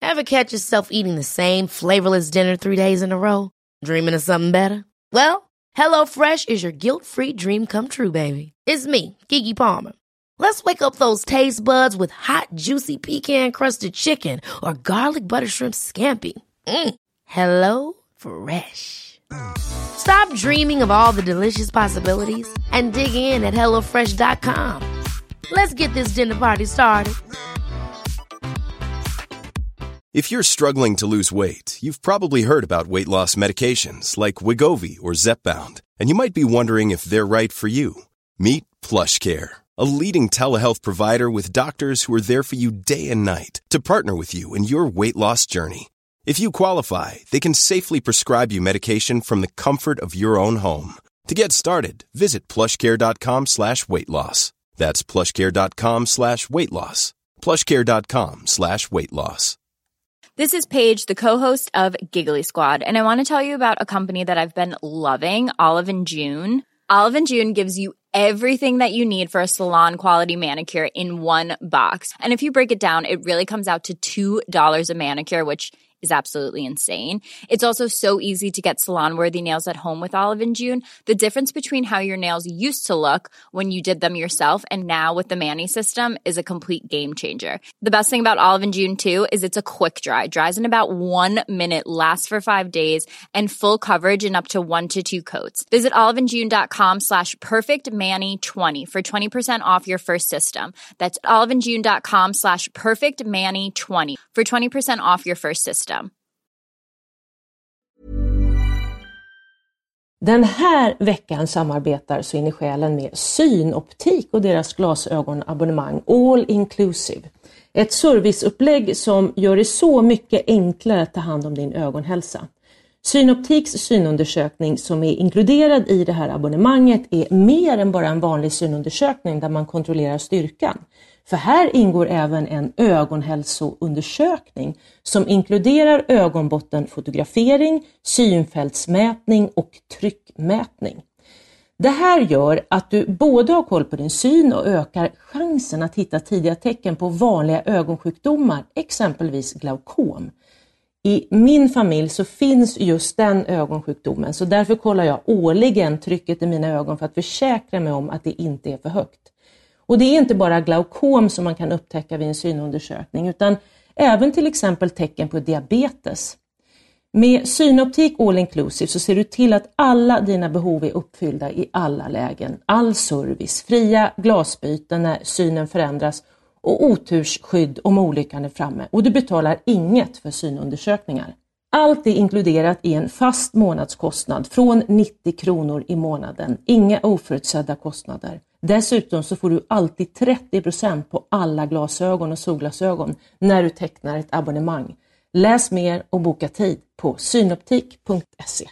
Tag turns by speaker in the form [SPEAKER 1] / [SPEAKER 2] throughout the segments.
[SPEAKER 1] Ever catch yourself eating the same flavorless dinner 3 days in a row? Dreaming of something better? Well, HelloFresh is your guilt-free dream come true, baby. It's me, Keke Palmer. Let's wake up those taste buds with hot, juicy pecan-crusted chicken or garlic butter shrimp scampi. Hello Fresh. Stop dreaming of all the delicious possibilities and dig in at HelloFresh.com. Let's get this dinner party started.
[SPEAKER 2] If you're struggling to lose weight, you've probably heard about weight loss medications like Wegovy or Zepbound, and you might be wondering if they're right for you. Meet PlushCare, a leading telehealth provider with doctors who are there for you day and night to partner with you in your weight loss journey. If you qualify, they can safely prescribe you medication from the comfort of your own home. To get started, visit plushcare.com/weightloss. That's plushcare.com/weightloss. plushcare.com/weightloss.
[SPEAKER 3] This is Paige, the co-host of Giggly Squad, and I want to tell you about a company that I've been loving, Olive & June. Olive & June gives you everything that you need for a salon-quality manicure in one box. And if you break it down, it really comes out to $2 a manicure, which is absolutely insane. It's also so easy to get salon-worthy nails at home with Olive & June. The difference between how your nails used to look when you did them yourself and now with the Mani system is a complete game changer. The best thing about Olive & June, too, is it's a quick dry. Dries in about 1 minute, lasts for 5 days, and full coverage in up to 1 to 2 coats. Visit oliveandjune.com/perfectmani20 for 20% off your first system. That's oliveandjune.com/perfectmani20 for 20% off your first system.
[SPEAKER 4] Den här veckan samarbetar Så in i själen med Synoptik och deras glasögonabonnemang All Inclusive. Ett serviceupplägg som gör det så mycket enklare att ta hand om din ögonhälsa. Synoptiks synundersökning som är inkluderad i det här abonnemanget är mer än bara en vanlig synundersökning där man kontrollerar styrkan. För här ingår även en ögonhälsoundersökning som inkluderar ögonbottenfotografering, synfältsmätning och tryckmätning. Det här gör att du både har koll på din syn och ökar chansen att hitta tidiga tecken på vanliga ögonsjukdomar, exempelvis glaukom. I min familj så finns just den ögonsjukdomen, så därför kollar jag årligen trycket i mina ögon för att försäkra mig om att det inte är för högt. Och det är inte bara glaukom som man kan upptäcka vid en synundersökning utan även till exempel tecken på diabetes. Med Synoptik All Inclusive så ser du till att alla dina behov är uppfyllda i alla lägen. All service, fria glasbyten när synen förändras och otursskydd om olyckan är framme. Och du betalar inget för synundersökningar. Allt är inkluderat i en fast månadskostnad från 90 kronor i månaden. Inga oförutsedda kostnader. Dessutom så får du alltid 30% på alla glasögon och solglasögon när du tecknar ett abonnemang. Läs mer och boka tid på synoptik.se.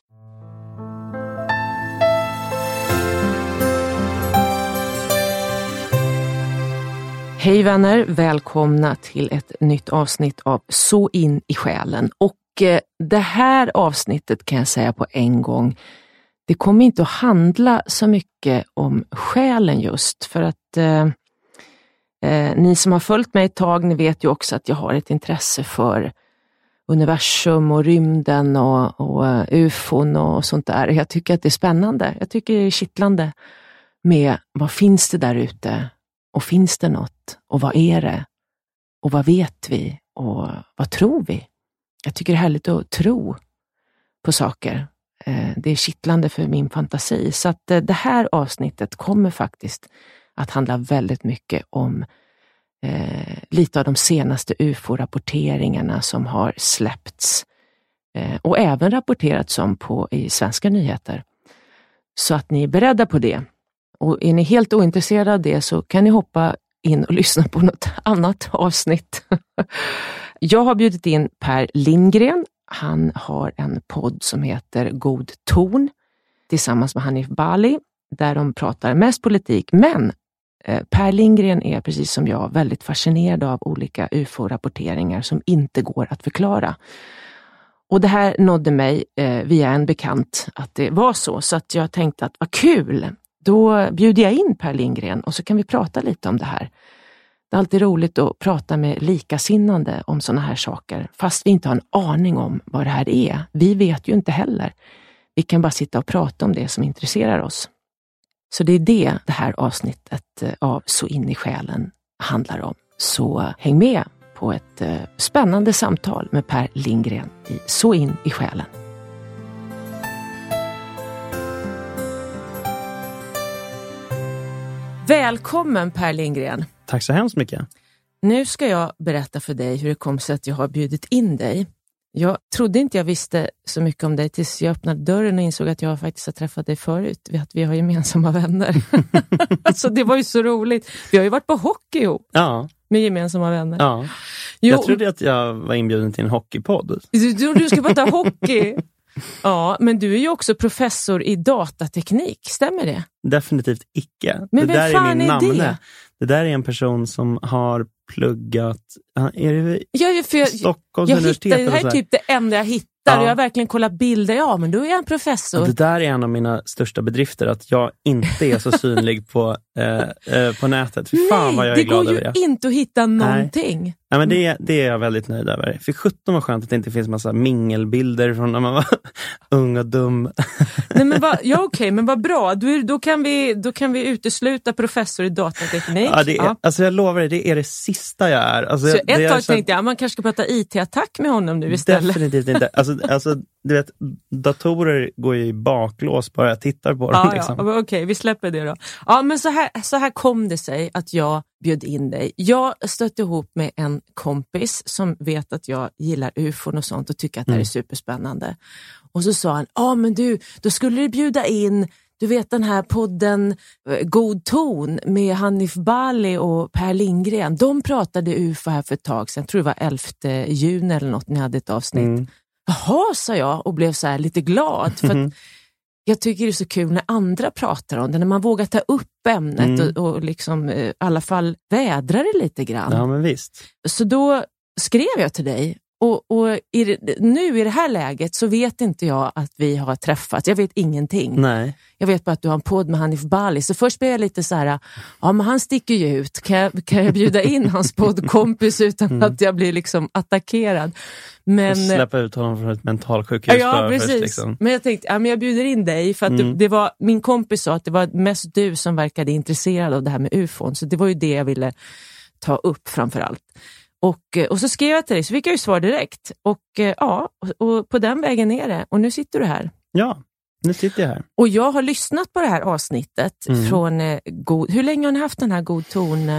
[SPEAKER 4] Hej vänner, välkomna till ett nytt avsnitt av Så in i själen. Och det här avsnittet kan jag säga på en gång, det kommer inte att handla så mycket om själen just. För att ni som har följt mig ett tag, ni vet ju också att jag har ett intresse för universum och rymden och ufon och sånt där. Jag tycker att det är spännande. Jag tycker det är kittlande med vad finns det där ute? Och finns det något? Och vad är det? Och vad vet vi? Och vad tror vi? Jag tycker det är härligt att tro på saker. Det är kittlande för min fantasi. Så att det här avsnittet kommer faktiskt att handla väldigt mycket om lite av de senaste UFO-rapporteringarna som har släppts. Och även rapporterats om i svenska nyheter. Så att ni är beredda på det. Och är ni helt ointresserade av det så kan ni hoppa in och lyssna på något annat avsnitt. Jag har bjudit in Per Lindgren. Han har en podd som heter God ton tillsammans med Hanif Bali där de pratar mest politik. Men Per Lindgren är precis som jag väldigt fascinerad av olika UFO-rapporteringar som inte går att förklara. Och det här nådde mig via en bekant att det var så att jag tänkte att vad kul! Då bjuder jag in Per Lindgren och så kan vi prata lite om det här. Det är alltid roligt att prata med likasinnande om såna här saker, fast vi inte har en aning om vad det här är. Vi vet ju inte heller. Vi kan bara sitta och prata om det som intresserar oss. Så det är det här avsnittet av Så in i själen handlar om. Så häng med på ett spännande samtal med Per Lindgren i Så in i själen. Välkommen Per Lindgren.
[SPEAKER 5] Tack så hemskt mycket.
[SPEAKER 4] Nu ska jag berätta för dig hur det kom sig att jag har bjudit in dig. Jag trodde inte jag visste så mycket om dig tills jag öppnade dörren och insåg att jag faktiskt har träffat dig förut. Vi har gemensamma vänner. Så det var ju så roligt. Vi har ju varit på hockey ihop.
[SPEAKER 5] Ja.
[SPEAKER 4] Med gemensamma vänner.
[SPEAKER 5] Ja. Jag trodde att jag var inbjuden till en hockeypodd.
[SPEAKER 4] Du ska prata hockey. Ja, men du är ju också professor i datateknik, stämmer det?
[SPEAKER 5] Definitivt icke.
[SPEAKER 4] Men
[SPEAKER 5] det där
[SPEAKER 4] fan
[SPEAKER 5] är min
[SPEAKER 4] är
[SPEAKER 5] namne.
[SPEAKER 4] det?
[SPEAKER 5] Det där är en person som har pluggat... Är det Stockholms universitet?
[SPEAKER 4] Det här är typ det enda jag hittar. Ja. Jag har verkligen kollat bilder. Ja, men då är jag en professor.
[SPEAKER 5] Det där är en av mina största bedrifter. Att jag inte är så synlig på nätet. För fan vad jag är glad över det.
[SPEAKER 4] Det går ju inte att hitta någonting.
[SPEAKER 5] Ja, men det är jag väldigt nöjd över. För 17 var skönt att det inte finns massa mingelbilder från när man var ung och dum.
[SPEAKER 4] Nej, men okej, men vad bra. Då kan vi utesluta professor i datateknik.
[SPEAKER 5] Ja, alltså jag lovar dig, det är det sista jag är. Alltså,
[SPEAKER 4] så ett tag tänkte jag, man kanske ska prata IT-attack med honom nu istället.
[SPEAKER 5] Definitivt inte. Alltså du vet, datorer går ju i baklås bara jag tittar på dem. Liksom.
[SPEAKER 4] Ja, okej, vi släpper det då. Ja, men så här kom det sig att jag bjöd in dig. Jag stötte ihop med en kompis som vet att jag gillar UFOn och sånt och tycker att det här är superspännande. Och så sa han, men du, då skulle du bjuda in, du vet den här podden God ton med Hanif Bali och Per Lindgren. De pratade UFO här för ett tag sedan, jag tror det var 11 juni eller något, ni hade ett avsnitt. Jaha, sa jag och blev så här lite glad för att jag tycker det är så kul när andra pratar om det, när man vågar ta upp ämnet och liksom i alla fall vädra det lite grann.
[SPEAKER 5] Ja, men visst.
[SPEAKER 4] Så då skrev jag till dig och nu i det här läget så vet inte jag att vi har träffats. Jag vet ingenting.
[SPEAKER 5] Nej.
[SPEAKER 4] Jag vet bara att du har en podd med Hanif Bali. Så först blev jag lite så här, ja men han sticker ju ut. Kan jag bjuda in hans poddkompis utan att jag blir liksom attackerad? Men
[SPEAKER 5] och släppa ut honom från ett mentalsjukhus.
[SPEAKER 4] Ja, precis.
[SPEAKER 5] Först, liksom.
[SPEAKER 4] Men jag tänkte, men jag bjuder in dig för att det var, min kompis sa att det var mest du som verkade intresserad av det här med UFOn. Så det var ju det jag ville ta upp framför allt. Och så skrev jag till dig, så fick jag ju svar direkt. Och på den vägen är det. Och nu sitter du här.
[SPEAKER 5] Ja, nu sitter jag här.
[SPEAKER 4] Och jag har lyssnat på det här avsnittet från hur länge har ni haft den här God ton?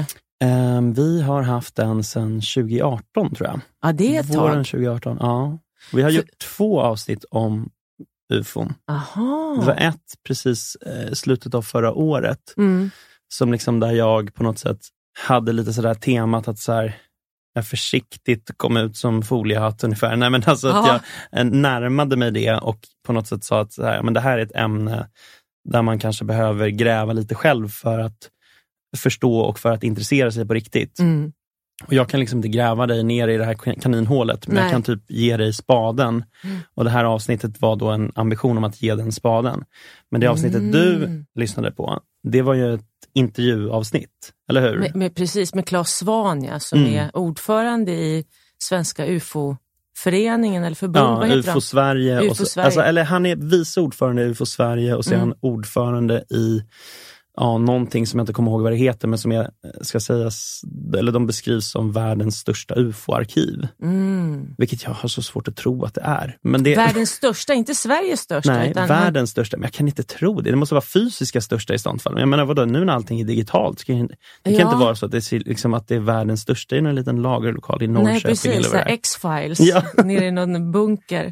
[SPEAKER 5] Vi har haft den sedan 2018 tror jag.
[SPEAKER 4] Ja, det är ett tag.
[SPEAKER 5] Våren 2018, ja. Vi har gjort 2 avsnitt om UFO.
[SPEAKER 4] Aha.
[SPEAKER 5] Det var ett precis slutet av förra året. Som liksom där jag på något sätt hade lite sådär temat att så här, jag försiktigt kom ut som foliehatt ungefär. Nej, men alltså att jag närmade mig det och på något sätt sa att så här, men det här är ett ämne där man kanske behöver gräva lite själv för att förstå och för att intressera sig på riktigt. Och jag kan liksom inte gräva dig ner i det här kaninhålet, men jag kan typ ge dig spaden. Och det här avsnittet var då en ambition om att ge den spaden. Men det avsnittet du lyssnade på, det var ju ett intervjuavsnitt, eller hur?
[SPEAKER 4] Precis, med Claes Svanja som är ordförande i Svenska UFO-föreningen eller förbund, vad heter
[SPEAKER 5] UFO Sverige.
[SPEAKER 4] UFO Sverige.
[SPEAKER 5] Alltså, eller han är vice ordförande i UFO Sverige och så är han ordförande i någonting som jag inte kommer ihåg vad det heter, men som jag ska sägas, eller de beskrivs som världens största UFO-arkiv. Vilket jag har så svårt att tro att det är. Men det
[SPEAKER 4] världens största, inte Sveriges största.
[SPEAKER 5] Nej, världens största. Men jag kan inte tro det. Det måste vara fysiska största i sånt fall. Jag menar, vadå, nu när allting är digitalt, det kan inte vara så att det är, liksom, att det är världens största i en liten lagerlokal i Norrköping.
[SPEAKER 4] Nej, precis.
[SPEAKER 5] Eller vad det är.
[SPEAKER 4] X-Files. Nere i någon bunker.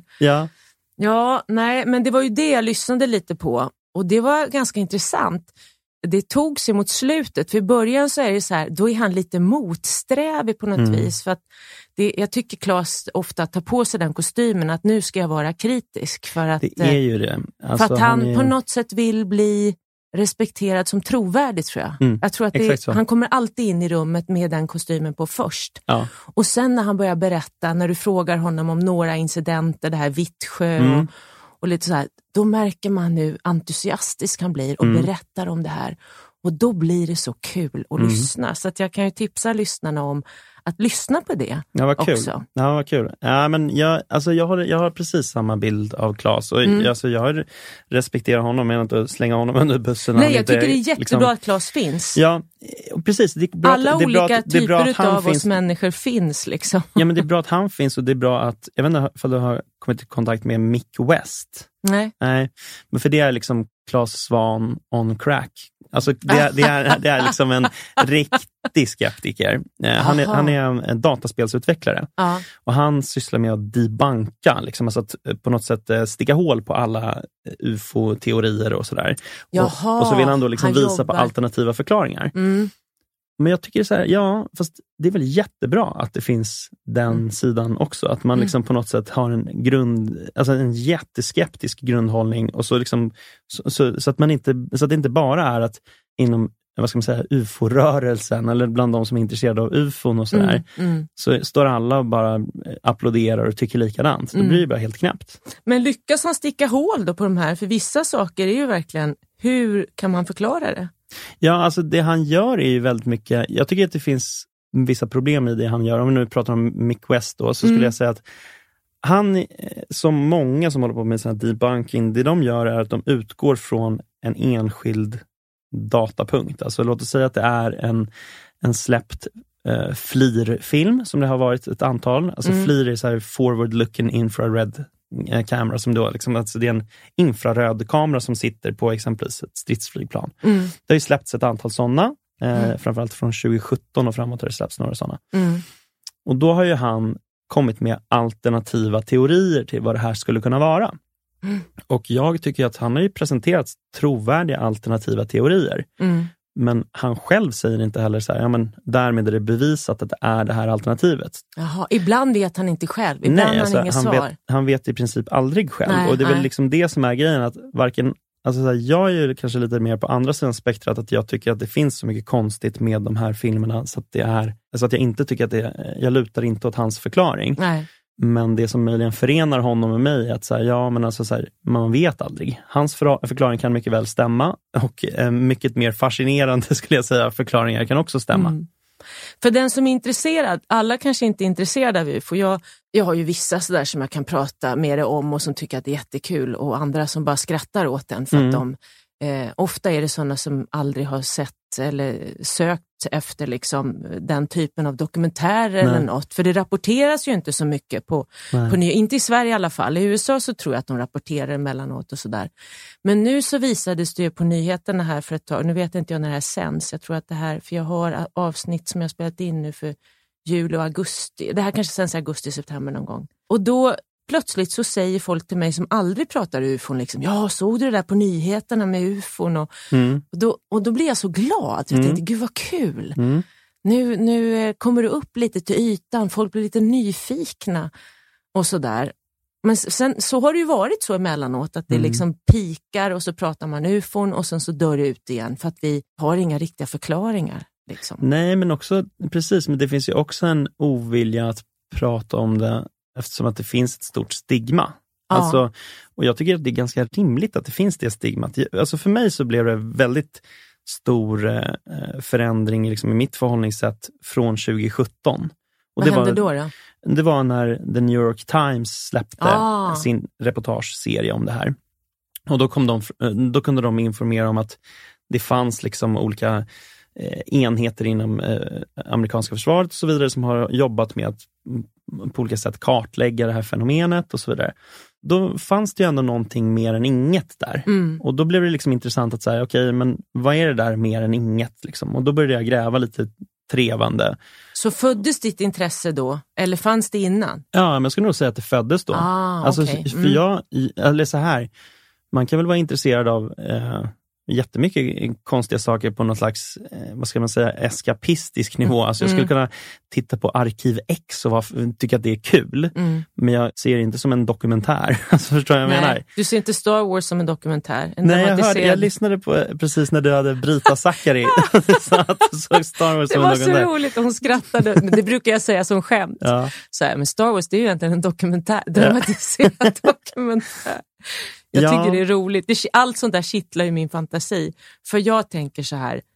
[SPEAKER 5] Ja,
[SPEAKER 4] nej, men det var ju det jag lyssnade lite på. Och det var ganska intressant. Det tog sig mot slutet. För i början så är det så här, då är han lite motsträvig på något vis. För att jag tycker Claes ofta tar på sig den kostymen att nu ska jag vara kritisk. För att,
[SPEAKER 5] det är ju det. Alltså,
[SPEAKER 4] för att han på något sätt vill bli respekterad som trovärdig, tror jag. Jag tror att han kommer alltid in i rummet med den kostymen på först.
[SPEAKER 5] Ja.
[SPEAKER 4] Och sen när han börjar berätta, när du frågar honom om några incidenter, det här Vittsjö och lite så här, då märker man hur entusiastisk han blir och berättar om det här. Och då blir det så kul att lyssna. Så att jag kan ju tipsa lyssnarna om att lyssna på det.
[SPEAKER 5] Ja, vad kul.
[SPEAKER 4] Också.
[SPEAKER 5] Ja, vad kul. Ja, men jag har precis samma bild av Claes. Och jag respekterar honom, men inte slänga honom under bussen.
[SPEAKER 4] Nej, jag tycker det är jättebra att Claes finns.
[SPEAKER 5] Ja, precis. Det är bra,
[SPEAKER 4] alla
[SPEAKER 5] det är
[SPEAKER 4] olika
[SPEAKER 5] bra, det är bra att
[SPEAKER 4] typer av oss människor finns liksom.
[SPEAKER 5] Ja, men det är bra att han finns, och det är bra att, jag vet inte om du har kommit i kontakt med Mick West.
[SPEAKER 4] Nej.
[SPEAKER 5] Men för det är liksom Claes Svahn on crack. Alltså det är liksom en riktig skeptiker. Han är en dataspelsutvecklare. Och han sysslar med att debunka, liksom, alltså att på något sätt sticka hål på alla UFO-teorier och sådär. Och så vill han då liksom visa på alternativa förklaringar. Men jag tycker så här, ja, fast det är väl jättebra att det finns den sidan också. Att man liksom på något sätt har en jätteskeptisk grundhållning, och så liksom så att det inte bara är att inom, vad ska man säga, UFO-rörelsen eller bland de som är intresserade av UFOn och sådär, så står alla och bara applåderar och tycker likadant. Då blir det bara helt knäppt.
[SPEAKER 4] Men lyckas han sticka hål då på de här? För vissa saker är ju verkligen, hur kan man förklara det?
[SPEAKER 5] Ja, alltså det han gör är ju väldigt mycket, jag tycker att det finns vissa problem i det han gör. Om vi nu pratar om Mick West då, så skulle jag säga att han, som många som håller på med sån här debunking, det de gör är att de utgår från en enskild datapunkt. Alltså låt oss säga att det är en släppt FLIR-film som det har varit ett antal. Alltså FLIR är så här forward looking infrared kamera, som då liksom, alltså det är en infraröd kamera som sitter på exempelvis ett stridsflygplan. Det har ju släppts ett antal sådana, framförallt från 2017 och framåt har det släppts några sådana. Och då har ju han kommit med alternativa teorier till vad det här skulle kunna vara. Och jag tycker att han har ju presenterat trovärdiga alternativa teorier. Men han själv säger inte heller så här, ja men därmed är det bevisat att det är det här alternativet.
[SPEAKER 4] Jaha, ibland vet han inte själv, ibland har han inget svar.
[SPEAKER 5] Han vet i princip aldrig själv. Nej, och det är väl liksom det som är grejen, att varken, alltså så här, jag är ju kanske lite mer på andra sidan spektrat, att jag tycker att det finns så mycket konstigt med de här filmerna, så att jag inte tycker att jag lutar inte åt hans förklaring. Nej. Men det som möjligen förenar honom med mig är att så här, ja, men alltså så här, man vet aldrig. Hans förklaring kan mycket väl stämma, och mycket mer fascinerande, skulle jag säga, förklaringar kan också stämma.
[SPEAKER 4] För den som är intresserad, alla kanske inte är intresserade av UFO. Jag har ju vissa sådär som jag kan prata med det om och som tycker att det är jättekul, och andra som bara skrattar åt den för att de ofta är det sådana som aldrig har sett eller sökt efter liksom den typen av dokumentärer eller något. För det rapporteras ju inte så mycket på inte i Sverige i alla fall. I USA så tror jag att de rapporterar emellanåt och sådär. Men nu så visades det ju på nyheterna här för ett tag. Nu vet inte jag när det här sänds. Jag tror att det här, för jag har avsnitt som jag spelat in nu för juli och augusti. Det här kanske sänds i augusti, september någon gång. Och då plötsligt så säger folk till mig som aldrig pratar UFOn liksom, ja, såg du det där på nyheterna med UFOn? Och då blir jag så glad. Jag tänkte, gud vad kul. Nu kommer det upp lite till ytan. Folk blir lite nyfikna och sådär. Men sen så har det ju varit så emellanåt att det liksom pikar och så pratar man UFOn och sen så dör det ut igen för att vi har inga riktiga förklaringar. Liksom.
[SPEAKER 5] Nej, men också, precis, men det finns ju också en ovilja att prata om det, eftersom att det finns ett stort stigma. Ja. Alltså, och jag tycker att det är ganska rimligt att det finns det stigmat. Alltså för mig så blev det väldigt stor förändring liksom i mitt förhållningssätt från 2017. Och
[SPEAKER 4] vad hände då?
[SPEAKER 5] Det var när The New York Times släppte sin reportageserie om det här. Och då kunde de informera om att det fanns liksom olika enheter inom amerikanska försvaret och så vidare som har jobbat med att på olika sätt kartlägga det här fenomenet och så vidare. Då fanns det ju ändå någonting mer än inget där. Och då blev det liksom intressant att säga, okej, men vad är det där mer än inget liksom? Och då började jag gräva lite trevande.
[SPEAKER 4] Så föddes ditt intresse då? Eller fanns det innan?
[SPEAKER 5] Ja, men jag skulle nog säga att det föddes då. Alltså,
[SPEAKER 4] okay.
[SPEAKER 5] För eller så här, man kan väl vara intresserad av jättemycket konstiga saker på någon slags, vad ska man säga, eskapistisk nivå. Alltså jag skulle kunna titta på Arkiv X och tycka att det är kul. Men jag ser det inte som en dokumentär. Alltså förstår jag vad jag menar?
[SPEAKER 4] Du ser inte Star Wars som en dokumentär?
[SPEAKER 5] Nej, jag lyssnade på precis när du hade Brita Zackari. Så att du såg Star Wars som en dokumentär.
[SPEAKER 4] Det var så roligt, hon skrattade. Men det brukar jag säga som skämt. Ja. Så här, men Star Wars, det är ju egentligen en dokumentär. Dramatiserad dokumentär. Jag tycker det är roligt. Allt sånt där kittlar ju min fantasi. För jag tänker så här,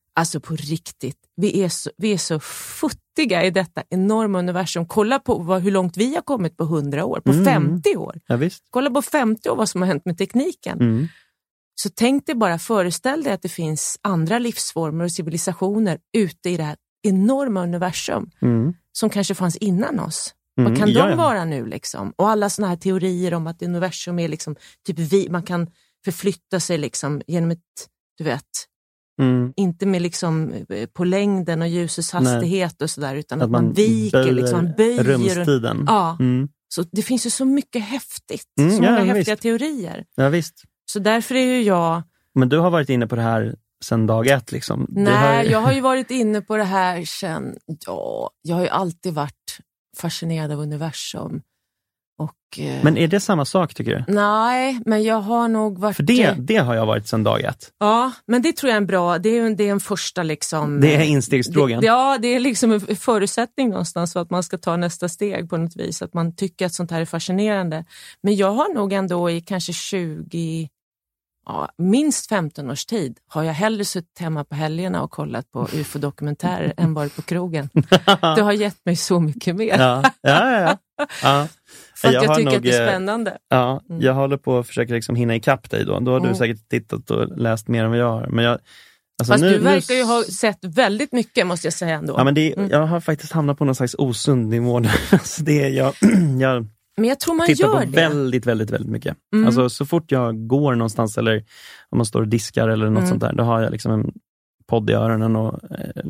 [SPEAKER 4] Alltså på riktigt, vi är så futtiga i detta enorma universum. Kolla på hur långt vi har kommit på 100 år, på 50 år.
[SPEAKER 5] Ja, visst.
[SPEAKER 4] Kolla på 50 år vad som har hänt med tekniken. Så tänk dig bara, föreställ dig att det finns andra livsformer och civilisationer ute i det här enorma universum som kanske fanns innan oss. Vad kan de vara nu liksom? Och alla såna här teorier om att universum är liksom typ man kan förflytta sig liksom genom ett, du vet, inte med liksom på längden och ljusets hastighet och sådär, utan att man viker liksom, böjer
[SPEAKER 5] rumstiden.
[SPEAKER 4] Ja. Så det finns ju så mycket häftigt, så många häftiga teorier.
[SPEAKER 5] Ja, visst.
[SPEAKER 4] Så därför är ju jag...
[SPEAKER 5] Men du har varit inne på det här sedan dag ett liksom?
[SPEAKER 4] Nej, jag har ju varit inne på det här sedan... Ja, jag har ju alltid varit fascinerad av universum.
[SPEAKER 5] Men är det samma sak tycker du?
[SPEAKER 4] Nej, men jag har nog varit...
[SPEAKER 5] För det har jag varit sedan dag ett.
[SPEAKER 4] Ja, men det tror jag är en bra... Det är en första liksom...
[SPEAKER 5] Det är instegsfrågan.
[SPEAKER 4] Det är liksom en förutsättning någonstans för att man ska ta nästa steg på något vis. Att man tycker att sånt här är fascinerande. Men jag har nog ändå i kanske 20... Ja, minst 15 års tid har jag hellre suttit hemma på helgerna och kollat på UFO-dokumentärer än varit på krogen. Det har gett mig så mycket mer.
[SPEAKER 5] Ja.
[SPEAKER 4] För att jag tycker att det är spännande.
[SPEAKER 5] Ja, jag håller på att försöka liksom hinna ikapp dig då. Då har du säkert tittat och läst mer än vad jag har. Men
[SPEAKER 4] fast du verkar ju ha sett väldigt mycket, måste jag säga ändå.
[SPEAKER 5] Ja, men jag har faktiskt hamnat på någon slags osund nivå. Så det är jag
[SPEAKER 4] men jag tror man
[SPEAKER 5] tittar
[SPEAKER 4] gör
[SPEAKER 5] på
[SPEAKER 4] det.
[SPEAKER 5] väldigt, väldigt, väldigt mycket. Alltså så fort jag går någonstans eller om man står och diskar eller något sånt där, då har jag liksom en podd i öronen och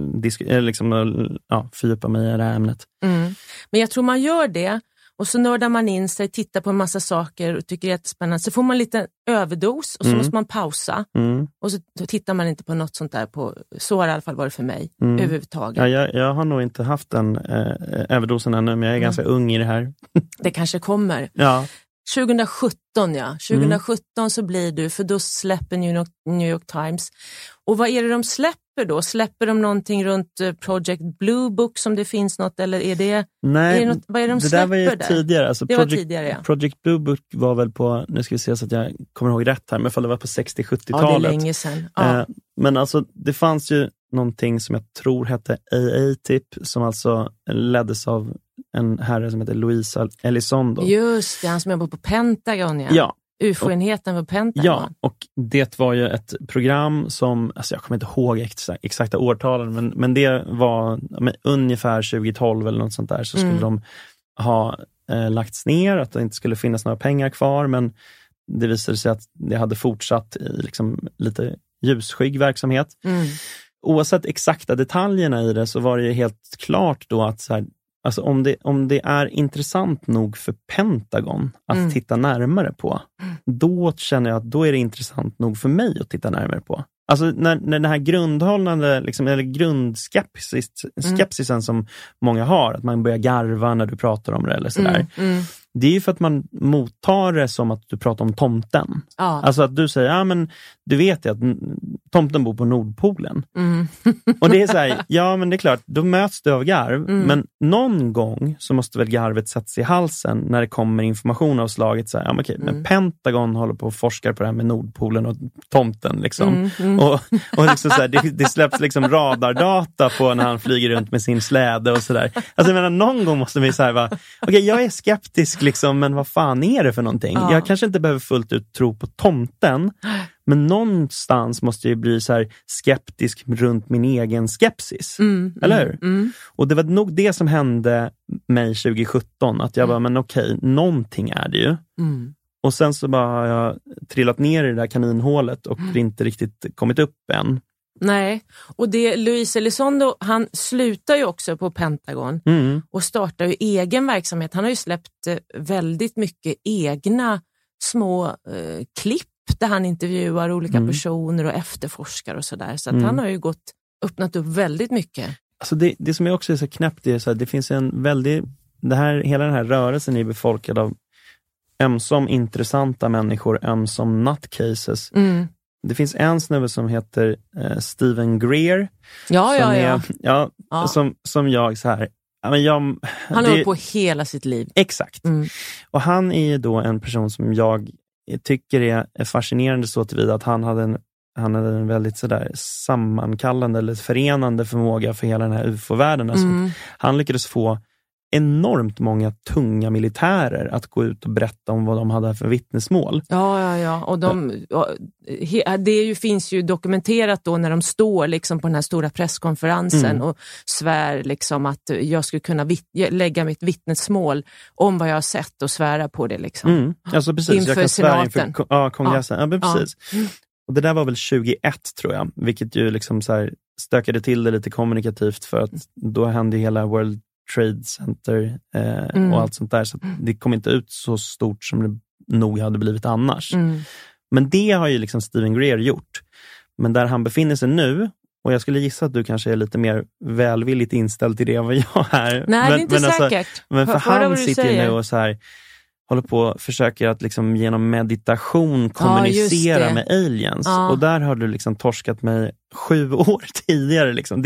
[SPEAKER 5] fördjupa mig i det här ämnet.
[SPEAKER 4] Men jag tror man gör det och så nördar man in sig, tittar på en massa saker och tycker det är jättespännande. Så får man lite överdos och så måste man pausa. Och så tittar man inte på något sånt där. Så har det i alla fall varit för mig överhuvudtaget.
[SPEAKER 5] Ja, jag har nog inte haft den överdosen ännu, men jag är ganska ung i det här.
[SPEAKER 4] Det kanske kommer.
[SPEAKER 5] Ja.
[SPEAKER 4] 2017 så blir du, för då släpper New York Times. Och vad är det de släpper då? Släpper de någonting runt Project Blue Book som det finns något, eller är det...
[SPEAKER 5] Nej,
[SPEAKER 4] vad är det de
[SPEAKER 5] det
[SPEAKER 4] släpper
[SPEAKER 5] där var ju tidigare. Alltså
[SPEAKER 4] det var tidigare, ja.
[SPEAKER 5] Project Blue Book var väl på, nu ska vi se så att jag kommer ihåg rätt här, men ifall det var på 60-70-talet.
[SPEAKER 4] Ja, det är länge sedan. Ja.
[SPEAKER 5] Men alltså, det fanns ju någonting som jag tror hette AA-tip, som alltså leddes av en herre som heter Luis Elizondo.
[SPEAKER 4] Just det, han som jobbar på Pentagon,
[SPEAKER 5] ja.
[SPEAKER 4] UFO-enheten på Pentagon.
[SPEAKER 5] Ja, och det var ju ett program som, alltså jag kommer inte ihåg exakta årtalen, men det var ungefär 2012 eller något sånt där, så skulle de ha lagts ner, att det inte skulle finnas några pengar kvar, men det visade sig att det hade fortsatt i liksom lite ljusskygg verksamhet. Oavsett exakta detaljerna i det så var det ju helt klart då att så här, alltså om det är intressant nog för Pentagon att titta närmare på, då känner jag att då är det intressant nog för mig att titta närmare på. Alltså när den här grundhållande liksom, eller grundskepsisen som många har, att man börjar garva när du pratar om det eller sådär. Det är ju för att man mottar det som att du pratar om tomten. Ja. Alltså att du säger, men du vet ju att tomten bor på Nordpolen. Och det är så här, ja men det är klart, då möts du av garv. Men någon gång så måste väl garvet sättas i halsen när det kommer information av slaget. Så här, okej, men Pentagon håller på och forskar på det här med Nordpolen och tomten liksom. Och liksom så här, det släpps liksom radardata på när han flyger runt med sin släde och sådär. Alltså jag menar, någon gång måste vi säga, okej, jag är skeptisk liksom, men vad fan är det för någonting? Ja. Jag kanske inte behöver fullt ut tro på tomten, men någonstans måste jag bli så här skeptisk runt min egen skepsis. Eller hur? Och det var nog det som hände mig 2017, att jag bara, men okej, någonting är det ju. Och sen så bara har jag trillat ner i det där kaninhålet och inte riktigt kommit upp än.
[SPEAKER 4] Nej, och det Luis Elizondo, han slutar ju också på Pentagon och startar ju egen verksamhet. Han har ju släppt väldigt mycket egna små klipp där han intervjuar olika personer och efterforskar och sådär. Så att han har ju öppnat upp väldigt mycket. Alltså
[SPEAKER 5] det som är också så knäppt är så här, det finns en väldigt, hela den här rörelsen är befolkad av ömsom intressanta människor, ömsom nutcases. Det finns en snubbe som heter Stephen Greer. Som jag så här. Han
[SPEAKER 4] har hållit på hela sitt liv.
[SPEAKER 5] Exakt. Och han är ju då en person som jag tycker är fascinerande så tillvida att han han hade en väldigt sådär sammankallande eller förenande förmåga för hela den här UFO-världen. Alltså, han lyckades få enormt många tunga militärer att gå ut och berätta om vad de hade för vittnesmål.
[SPEAKER 4] Ja. Och finns ju dokumenterat då när de står liksom på den här stora presskonferensen och svär liksom att jag skulle kunna lägga mitt vittnesmål om vad jag har sett och svära på det liksom.
[SPEAKER 5] Alltså precis,
[SPEAKER 4] inför
[SPEAKER 5] jag kan svära
[SPEAKER 4] senaten.
[SPEAKER 5] inför kongressen. Ja, men precis. Och det där var väl 2021 tror jag, vilket ju liksom så här stökade till det lite kommunikativt för att då hände hela World Trade Center och allt sånt där, så det kom inte ut så stort som det nog hade blivit annars. Men det har ju liksom Steven Greer gjort. Men där han befinner sig nu, och jag skulle gissa att du kanske är lite mer välvilligt inställd till det än vad jag är.
[SPEAKER 4] Nej, det är inte säkert.
[SPEAKER 5] Men för han sitter ju nu och så här håller på och försöker att liksom genom meditation kommunicera med aliens. Och där har du liksom torskat mig 7 år tidigare. Liksom.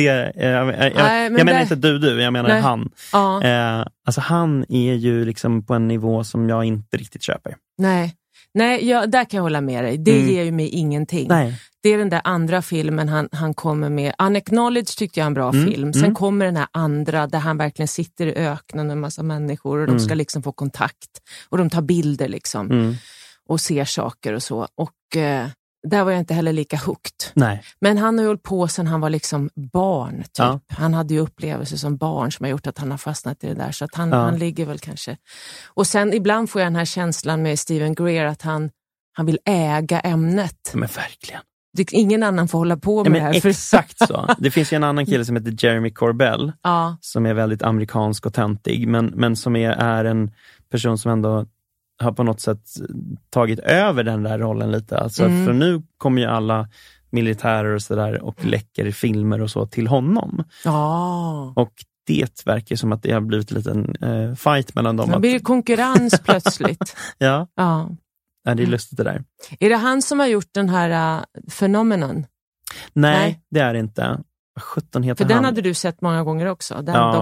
[SPEAKER 5] Jag menar inte du, jag menar han. Alltså han är ju liksom på en nivå som jag inte riktigt köper.
[SPEAKER 4] Nej, där kan jag hålla med dig. Det ger ju mig ingenting. Nej. Det är den där andra filmen han kommer med. Unacknowledged tyckte jag är en bra film. Sen kommer den här andra där han verkligen sitter i öknen med en massa människor och de ska liksom få kontakt. Och de tar bilder liksom. Och ser saker och så. Och där var jag inte heller lika hooked.
[SPEAKER 5] Nej.
[SPEAKER 4] Men han har ju hållit på sedan han var liksom barn typ. Ja. Han hade ju upplevelser som barn som har gjort att han har fastnat i det där. Så att han ligger väl kanske. Och sen ibland får jag den här känslan med Steven Greer att han vill äga ämnet.
[SPEAKER 5] Men verkligen.
[SPEAKER 4] Ingen annan får hålla på med det här.
[SPEAKER 5] Exakt så. Det finns ju en annan kille som heter Jeremy Corbell. Som är väldigt amerikansk och töntig. Men som är en person som ändå har på något sätt tagit över den där rollen lite. Alltså, för nu kommer ju alla militärer och sådär och läcker filmer och så till honom. Och det verkar som att det har blivit en liten fight mellan dem.
[SPEAKER 4] Det blir konkurrens plötsligt.
[SPEAKER 5] Ja, det är lustigt det där.
[SPEAKER 4] Är det han som har gjort den här Phenomenon?
[SPEAKER 5] Nej, det är det inte. 17 heter
[SPEAKER 4] för den hade du sett många gånger också,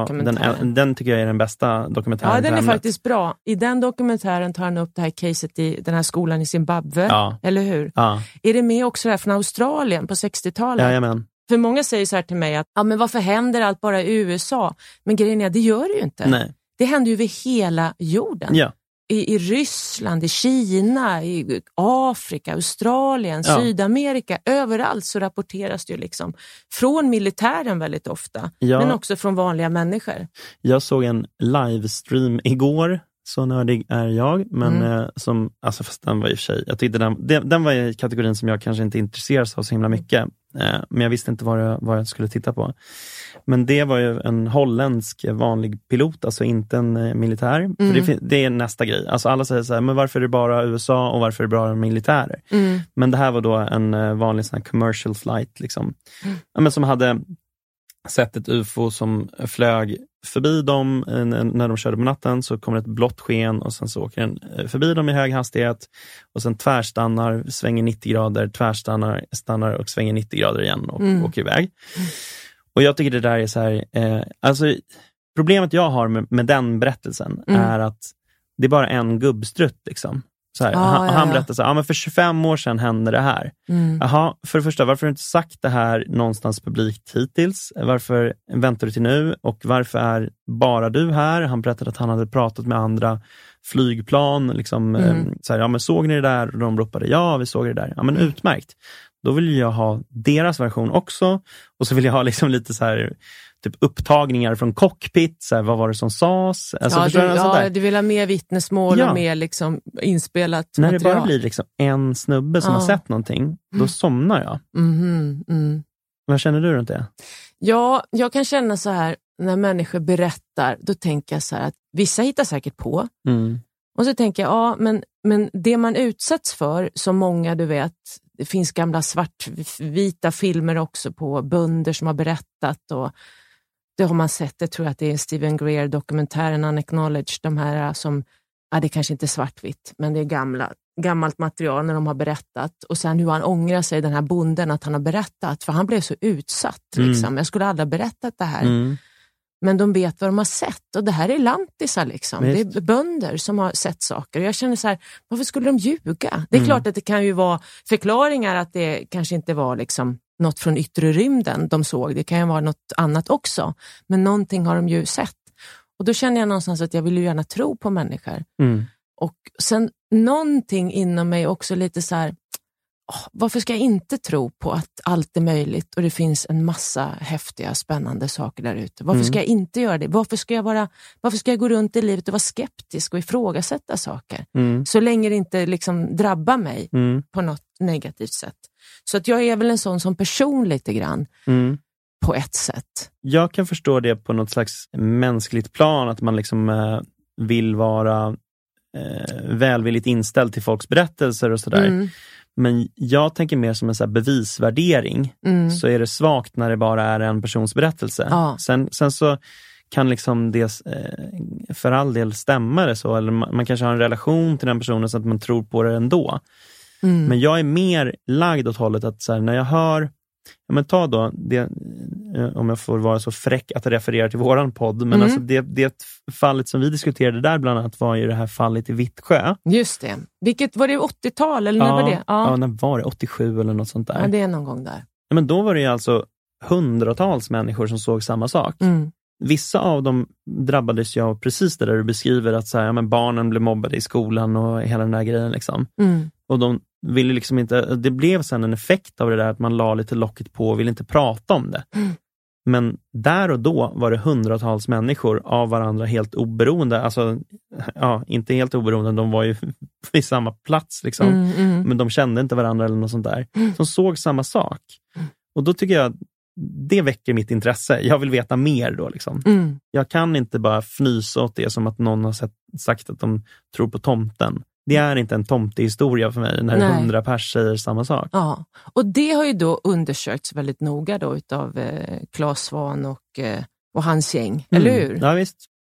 [SPEAKER 5] den tycker jag är den bästa dokumentären.
[SPEAKER 4] Ja, den är faktiskt bra. I den dokumentären tar han upp det här caset i den här skolan i Zimbabwe, eller hur?
[SPEAKER 5] Ja.
[SPEAKER 4] Är det med också där från Australien på 60-talet?
[SPEAKER 5] Jajamän.
[SPEAKER 4] För många säger så här till mig att men varför händer allt bara i USA? Men grejen är, det gör det ju inte.
[SPEAKER 5] Nej.
[SPEAKER 4] Det händer ju över hela jorden.
[SPEAKER 5] Ja.
[SPEAKER 4] I Ryssland, i Kina, i Afrika, Australien, Sydamerika, överallt så rapporteras det ju liksom från militären väldigt ofta, men också från vanliga människor. Jag
[SPEAKER 5] såg en livestream igår, så nördig är jag, men som, alltså fast den var i och för sig, jag tyckte den var i kategorin som jag kanske inte intresserar av så himla mycket, men jag visste inte vad jag skulle titta på. Men det var ju en holländsk vanlig pilot, alltså inte en militär. För det är nästa grej. Alltså alla säger så här, men varför är det bara USA och varför är det bara militärer? Men det här var då en vanlig sån här commercial flight liksom. Men som hade sett ett UFO som flög förbi dem när de körde på natten, så kommer ett blått sken och sen så åker den förbi dem i hög hastighet och sen tvärstannar, svänger 90 grader, stannar och svänger 90 grader igen och åker iväg. Och jag tycker det där är så här, alltså problemet jag har med den berättelsen är att det är bara en gubbstrutt liksom. Så här, han berättar så här, men för 25 år sedan hände det här. Jaha, för det första, varför har du inte sagt det här någonstans publikt hittills? Varför väntar du till nu? Och varför är bara du här? Han berättade att han hade pratat med andra flygplan. Liksom, så här, men såg ni det där? Och de ropade, ja vi såg det där. Ja men utmärkt. Då vill jag ha deras version också. Och så vill jag ha liksom lite så här typ upptagningar från cockpit, så här, vad var det som sades? Alltså,
[SPEAKER 4] du vill ha mer vittnesmål och mer liksom inspelat
[SPEAKER 5] när
[SPEAKER 4] material.
[SPEAKER 5] Det bara blir liksom en snubbe som har sett någonting, då somnar jag. Vad känner du runt det?
[SPEAKER 4] Ja, jag kan känna så här, när människor berättar, då tänker jag så här att vissa hittar säkert på. Och så tänker jag, men det man utsätts för, så många du vet, det finns gamla svartvita filmer också på bönder som har berättat, och det har man sett, det tror jag att det är Steven Greer dokumentären Unacknowledged, de här som, det kanske inte är svartvitt, men det är gammalt material när de har berättat, och sen hur han ångrar sig, den här bonden, att han har berättat, för han blev så utsatt liksom. Jag skulle aldrig ha berättat det här. Men de vet vad de har sett. Och det här är lantisar liksom.
[SPEAKER 5] Visst.
[SPEAKER 4] Det är bönder som har sett saker. Och jag känner så här, varför skulle de ljuga? Det är klart att det kan ju vara förklaringar att det kanske inte var liksom något från yttre rymden de såg. Det kan ju vara något annat också. Men någonting har de ju sett. Och då känner jag någonstans att jag vill ju gärna tro på människor. Och sen någonting inom mig också lite så här, varför ska jag inte tro på att allt är möjligt och det finns en massa häftiga, spännande saker där ute? Varför ska jag inte göra det? Varför ska jag gå runt i livet och vara skeptisk och ifrågasätta saker? Så länge det inte liksom drabbar mig på något negativt sätt. Så att jag är väl en sån som person lite grann på ett sätt.
[SPEAKER 5] Jag kan förstå det på något slags mänskligt plan, att man liksom vill vara välvilligt inställd till folks berättelser och sådär. Men jag tänker mer som en så här bevisvärdering. Så är det svagt när det bara är en persons berättelse. Sen så kan liksom det för all del stämma det så. Eller man kanske har en relation till den personen så att man tror på det ändå. Men jag är mer lagd åt hållet att så här, när jag hör... Ja, men ta då, det, om jag får vara så fräck att referera till våran podd. Men alltså det fallet som vi diskuterade där bland annat var ju det här fallet i Vittsjö.
[SPEAKER 4] Just det. Vilket var det 80-tal eller när var det?
[SPEAKER 5] Ja, när var det? 87 eller något sånt där.
[SPEAKER 4] Ja, det är någon gång där.
[SPEAKER 5] Ja, men då var det ju alltså hundratals människor som såg samma sak. Vissa av dem drabbades ju av precis det där du beskriver, att så här, ja, men barnen blev mobbade i skolan och hela den där grejen liksom. Och de ville liksom inte, det blev sen en effekt av det där att man la lite locket på och ville inte prata om det. Men där och då var det hundratals människor av varandra helt oberoende, alltså ja, inte helt oberoende, de var ju vid samma plats liksom, men de kände inte varandra eller något sånt där, som såg samma sak. Och då tycker jag det väcker mitt intresse. Jag vill veta mer då liksom. Jag kan inte bara fnysa åt det som att någon har sagt att de tror på tomten. Det är inte en tomtehistoria för mig när 100 pers säger samma sak.
[SPEAKER 4] Ja, och det har ju då undersökts väldigt noga då utav Claes Svahn och hans gäng, eller hur?
[SPEAKER 5] Ja, visst.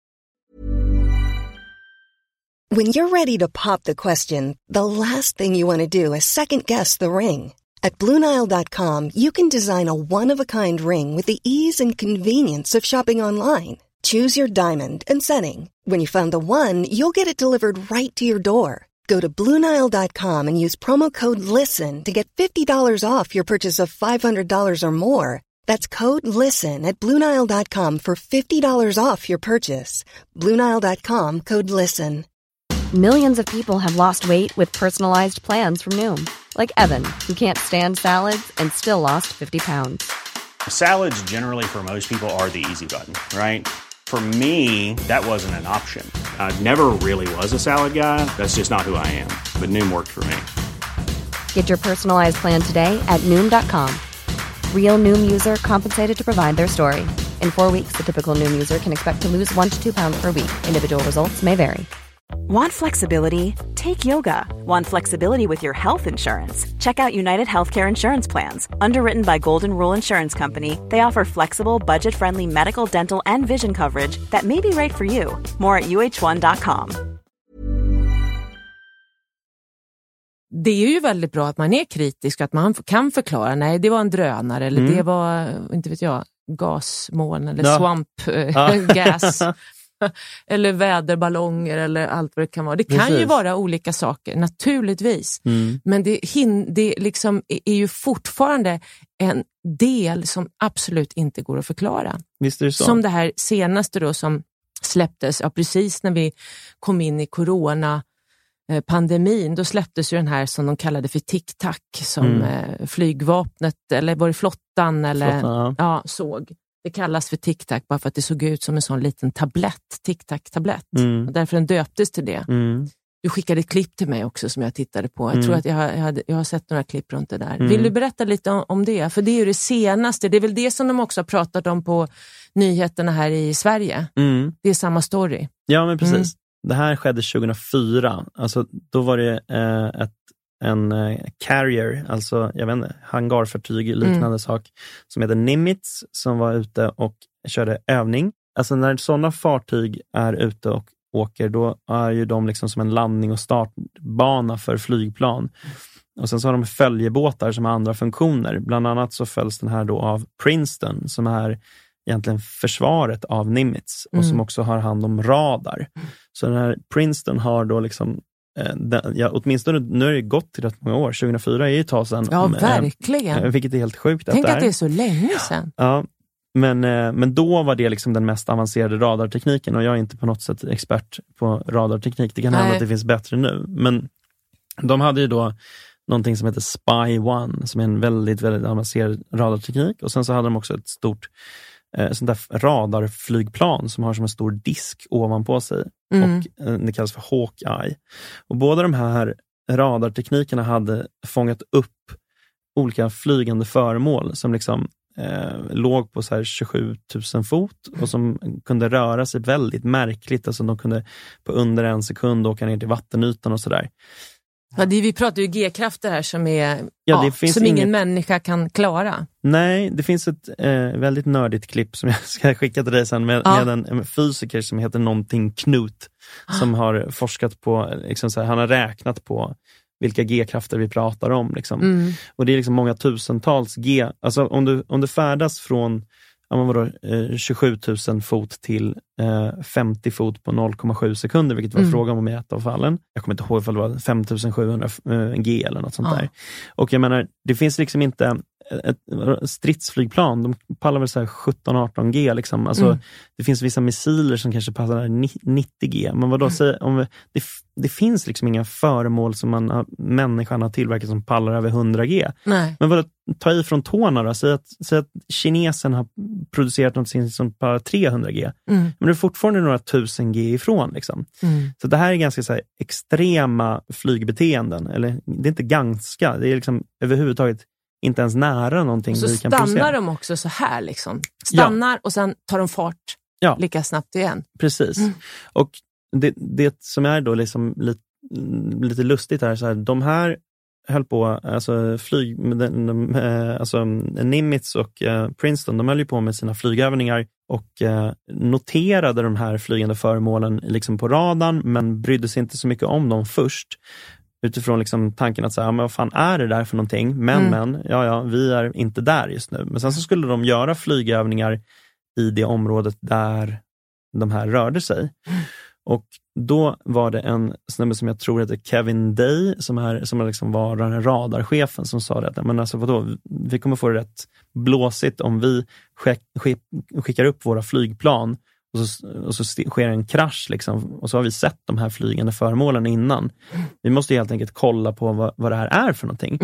[SPEAKER 6] When you're ready to pop the question, the last thing you want to do is second guess the ring. At BlueNile.com, you can design a one-of-a-kind ring with the ease and convenience of shopping online. Choose your diamond and setting. When you find the one, you'll get it delivered right to your door. Go to BlueNile.com and use promo code LISTEN to get $50 off your purchase of $500 or more. That's code LISTEN at BlueNile.com for $50 off your purchase. BlueNile.com, code LISTEN.
[SPEAKER 7] Millions of people have lost weight with personalized plans from Noom. Like Evan, who can't stand salads and still lost 50 pounds.
[SPEAKER 8] Salads generally for most people are the easy button, right? For me, that wasn't an option. I never really was a salad guy. That's just not who I am. But Noom worked for me.
[SPEAKER 7] Get your personalized plan today at Noom.com. Real Noom user compensated to provide their story. In 4 weeks, the typical Noom user can expect to lose 1 to 2 pounds per week. Individual results may vary.
[SPEAKER 9] Want flexibility? Take yoga. Want flexibility with your health insurance? Check out United Healthcare Insurance Plans. Underwritten by Golden Rule Insurance Company, they offer flexible, budget-friendly medical, dental, and vision coverage that may be right for you. More at uh1.com.
[SPEAKER 4] Det är ju väldigt bra att man är kritisk, att man kan förklara, nej det var en drönare eller det var, inte vet jag, gasmoln eller svampgas. Eller väderballonger eller allt vad det kan vara. Det kan ju vara olika saker, naturligtvis. Men det liksom är ju fortfarande en del som absolut inte går att förklara.
[SPEAKER 5] Visst är det så.
[SPEAKER 4] Som det här senaste då som släpptes, precis när vi kom in i corona-pandemin, då släpptes ju den här som de kallade för tic-tac, som flygvapnet, eller var det flottan, eller såg. Det kallas för tic-tac bara för att det såg ut som en sån liten tablett, tic-tac-tablett. Och därför den döptes till det. Du skickade ett klipp till mig också som jag tittade på. Jag tror att jag har sett några klipp runt det där. Vill du berätta lite om det? För det är ju det senaste. Det är väl det som de också har pratat om på nyheterna här i Sverige. Det är samma story.
[SPEAKER 5] Ja, men precis. Det här skedde 2004. Alltså, då var det en carrier, alltså jag vet inte, hangarfartyg liknande sak, som heter Nimitz, som var ute och körde övning. Alltså när sådana fartyg är ute och åker, då är ju de liksom som en landning- och startbana för flygplan. Och sen så har de följebåtar som har andra funktioner. Bland annat så följs den här då av Princeton, som är egentligen försvaret av Nimitz och som också har hand om radar. Så den här Princeton har då liksom åtminstone nu är det gått till rätt många år. 2004 är ju ett tag sedan.
[SPEAKER 4] Ja, verkligen.
[SPEAKER 5] Vilket är helt sjukt.
[SPEAKER 4] Tänk att det är så länge sedan.
[SPEAKER 5] Ja, men då var det liksom den mest avancerade radartekniken och jag är inte på något sätt expert på radarteknik. Det kan hända att det finns bättre nu. Men de hade ju då någonting som heter Spy One som är en väldigt, väldigt avancerad radarteknik. Och sen så hade de också ett stort sånt där radarflygplan som har som en stor disk ovanpå sig. Och det kallas för Hawkeye. Och båda de här radarteknikerna hade fångat upp olika flygande föremål som liksom låg på så här 27 000 fot och som kunde röra sig väldigt märkligt. Alltså de kunde på under en sekund åka ner till vattenytan och sådär.
[SPEAKER 4] Ja, vi pratar ju G-krafter här som är som ingen människa kan klara.
[SPEAKER 5] Nej, det finns ett väldigt nördigt klipp som jag ska skicka till dig sen med en fysiker som heter någonting Knut som har forskat på, liksom så här, han har räknat på vilka G-krafter vi pratar om. Liksom. Och det är liksom många tusentals G. Alltså om du färdas från 27 000 fot till 50 fot på 0,7 sekunder, vilket var frågan om i ett av fallen. Jag kommer inte ihåg ifall det var 5700 G eller något sånt där. Och jag menar, det finns liksom inte ett stridsflygplan, de pallar väl så här 17-18 G liksom. Alltså, det finns vissa missiler som kanske passar 90 G. Men vadå, det finns liksom inga föremål som människan har tillverkat som pallar över 100 G. Nej. Men vadå, ta i från tårna då. Säg att kinesen har producerat något som pallar 300 G. Men det är fortfarande några 1000 G ifrån liksom. Så det här är ganska så här extrema flygbeteenden. Eller det är inte ganska, det är liksom överhuvudtaget inte ens nära någonting
[SPEAKER 4] så
[SPEAKER 5] vi kan producera. Så
[SPEAKER 4] stannar de också så här liksom. Stannar och sen tar de fart lika snabbt igen.
[SPEAKER 5] Precis. Och det som är då liksom lite lustigt här, så här, de här höll på, alltså alltså Nimitz och Princeton, de höll ju på med sina flygövningar och noterade de här flygande föremålen liksom på radarn, men brydde sig inte så mycket om dem först. Utifrån liksom tanken att säga, men vad fan är det där för någonting? Men, vi är inte där just nu. Men sen så skulle de göra flygövningar i det området där de här rörde sig. Och då var det en snubbe som jag tror heter Kevin Day som liksom var radarchefen som sa det att, men alltså vadå, vi kommer få det rätt blåsigt om vi skickar upp våra flygplan och så sker en krasch liksom, och så har vi sett de här flygande föremålen innan. Vi måste helt enkelt kolla på vad det här är för någonting.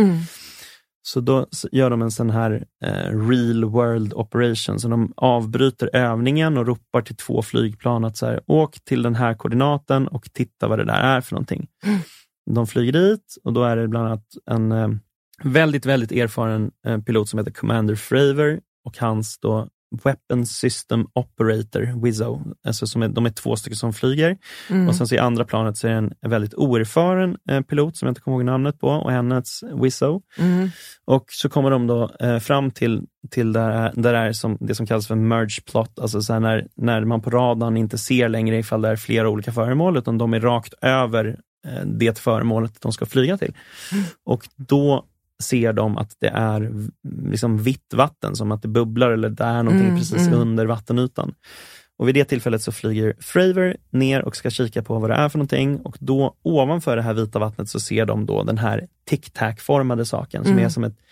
[SPEAKER 5] Så då gör de en sån här real world operation. Så de avbryter övningen och ropar till 2 flygplan att så här, åk till den här koordinaten och titta vad det där är för någonting. De flyger dit och då är det bland annat en väldigt, väldigt erfaren pilot som heter Commander Fravor och hans då Weapon System Operator, Wizzo. Alltså de är 2 stycken som flyger. Och sen så i andra planet så är det en väldigt oerfaren pilot som jag inte kommer ihåg namnet på, och hennes Wizzo. Och så kommer de då fram till där det är som det som kallas för merge plot. Alltså så här när man på radarn inte ser längre ifall det är flera olika föremål, utan de är rakt över det föremålet de ska flyga till. Och då ser de att det är liksom vitt vatten, som att det bubblar eller det är någonting precis under vattenytan. Och vid det tillfället så flyger Fravor ner och ska kika på vad det är för någonting, och då ovanför det här vita vattnet så ser de då den här tic-tac-formade saken som är som ett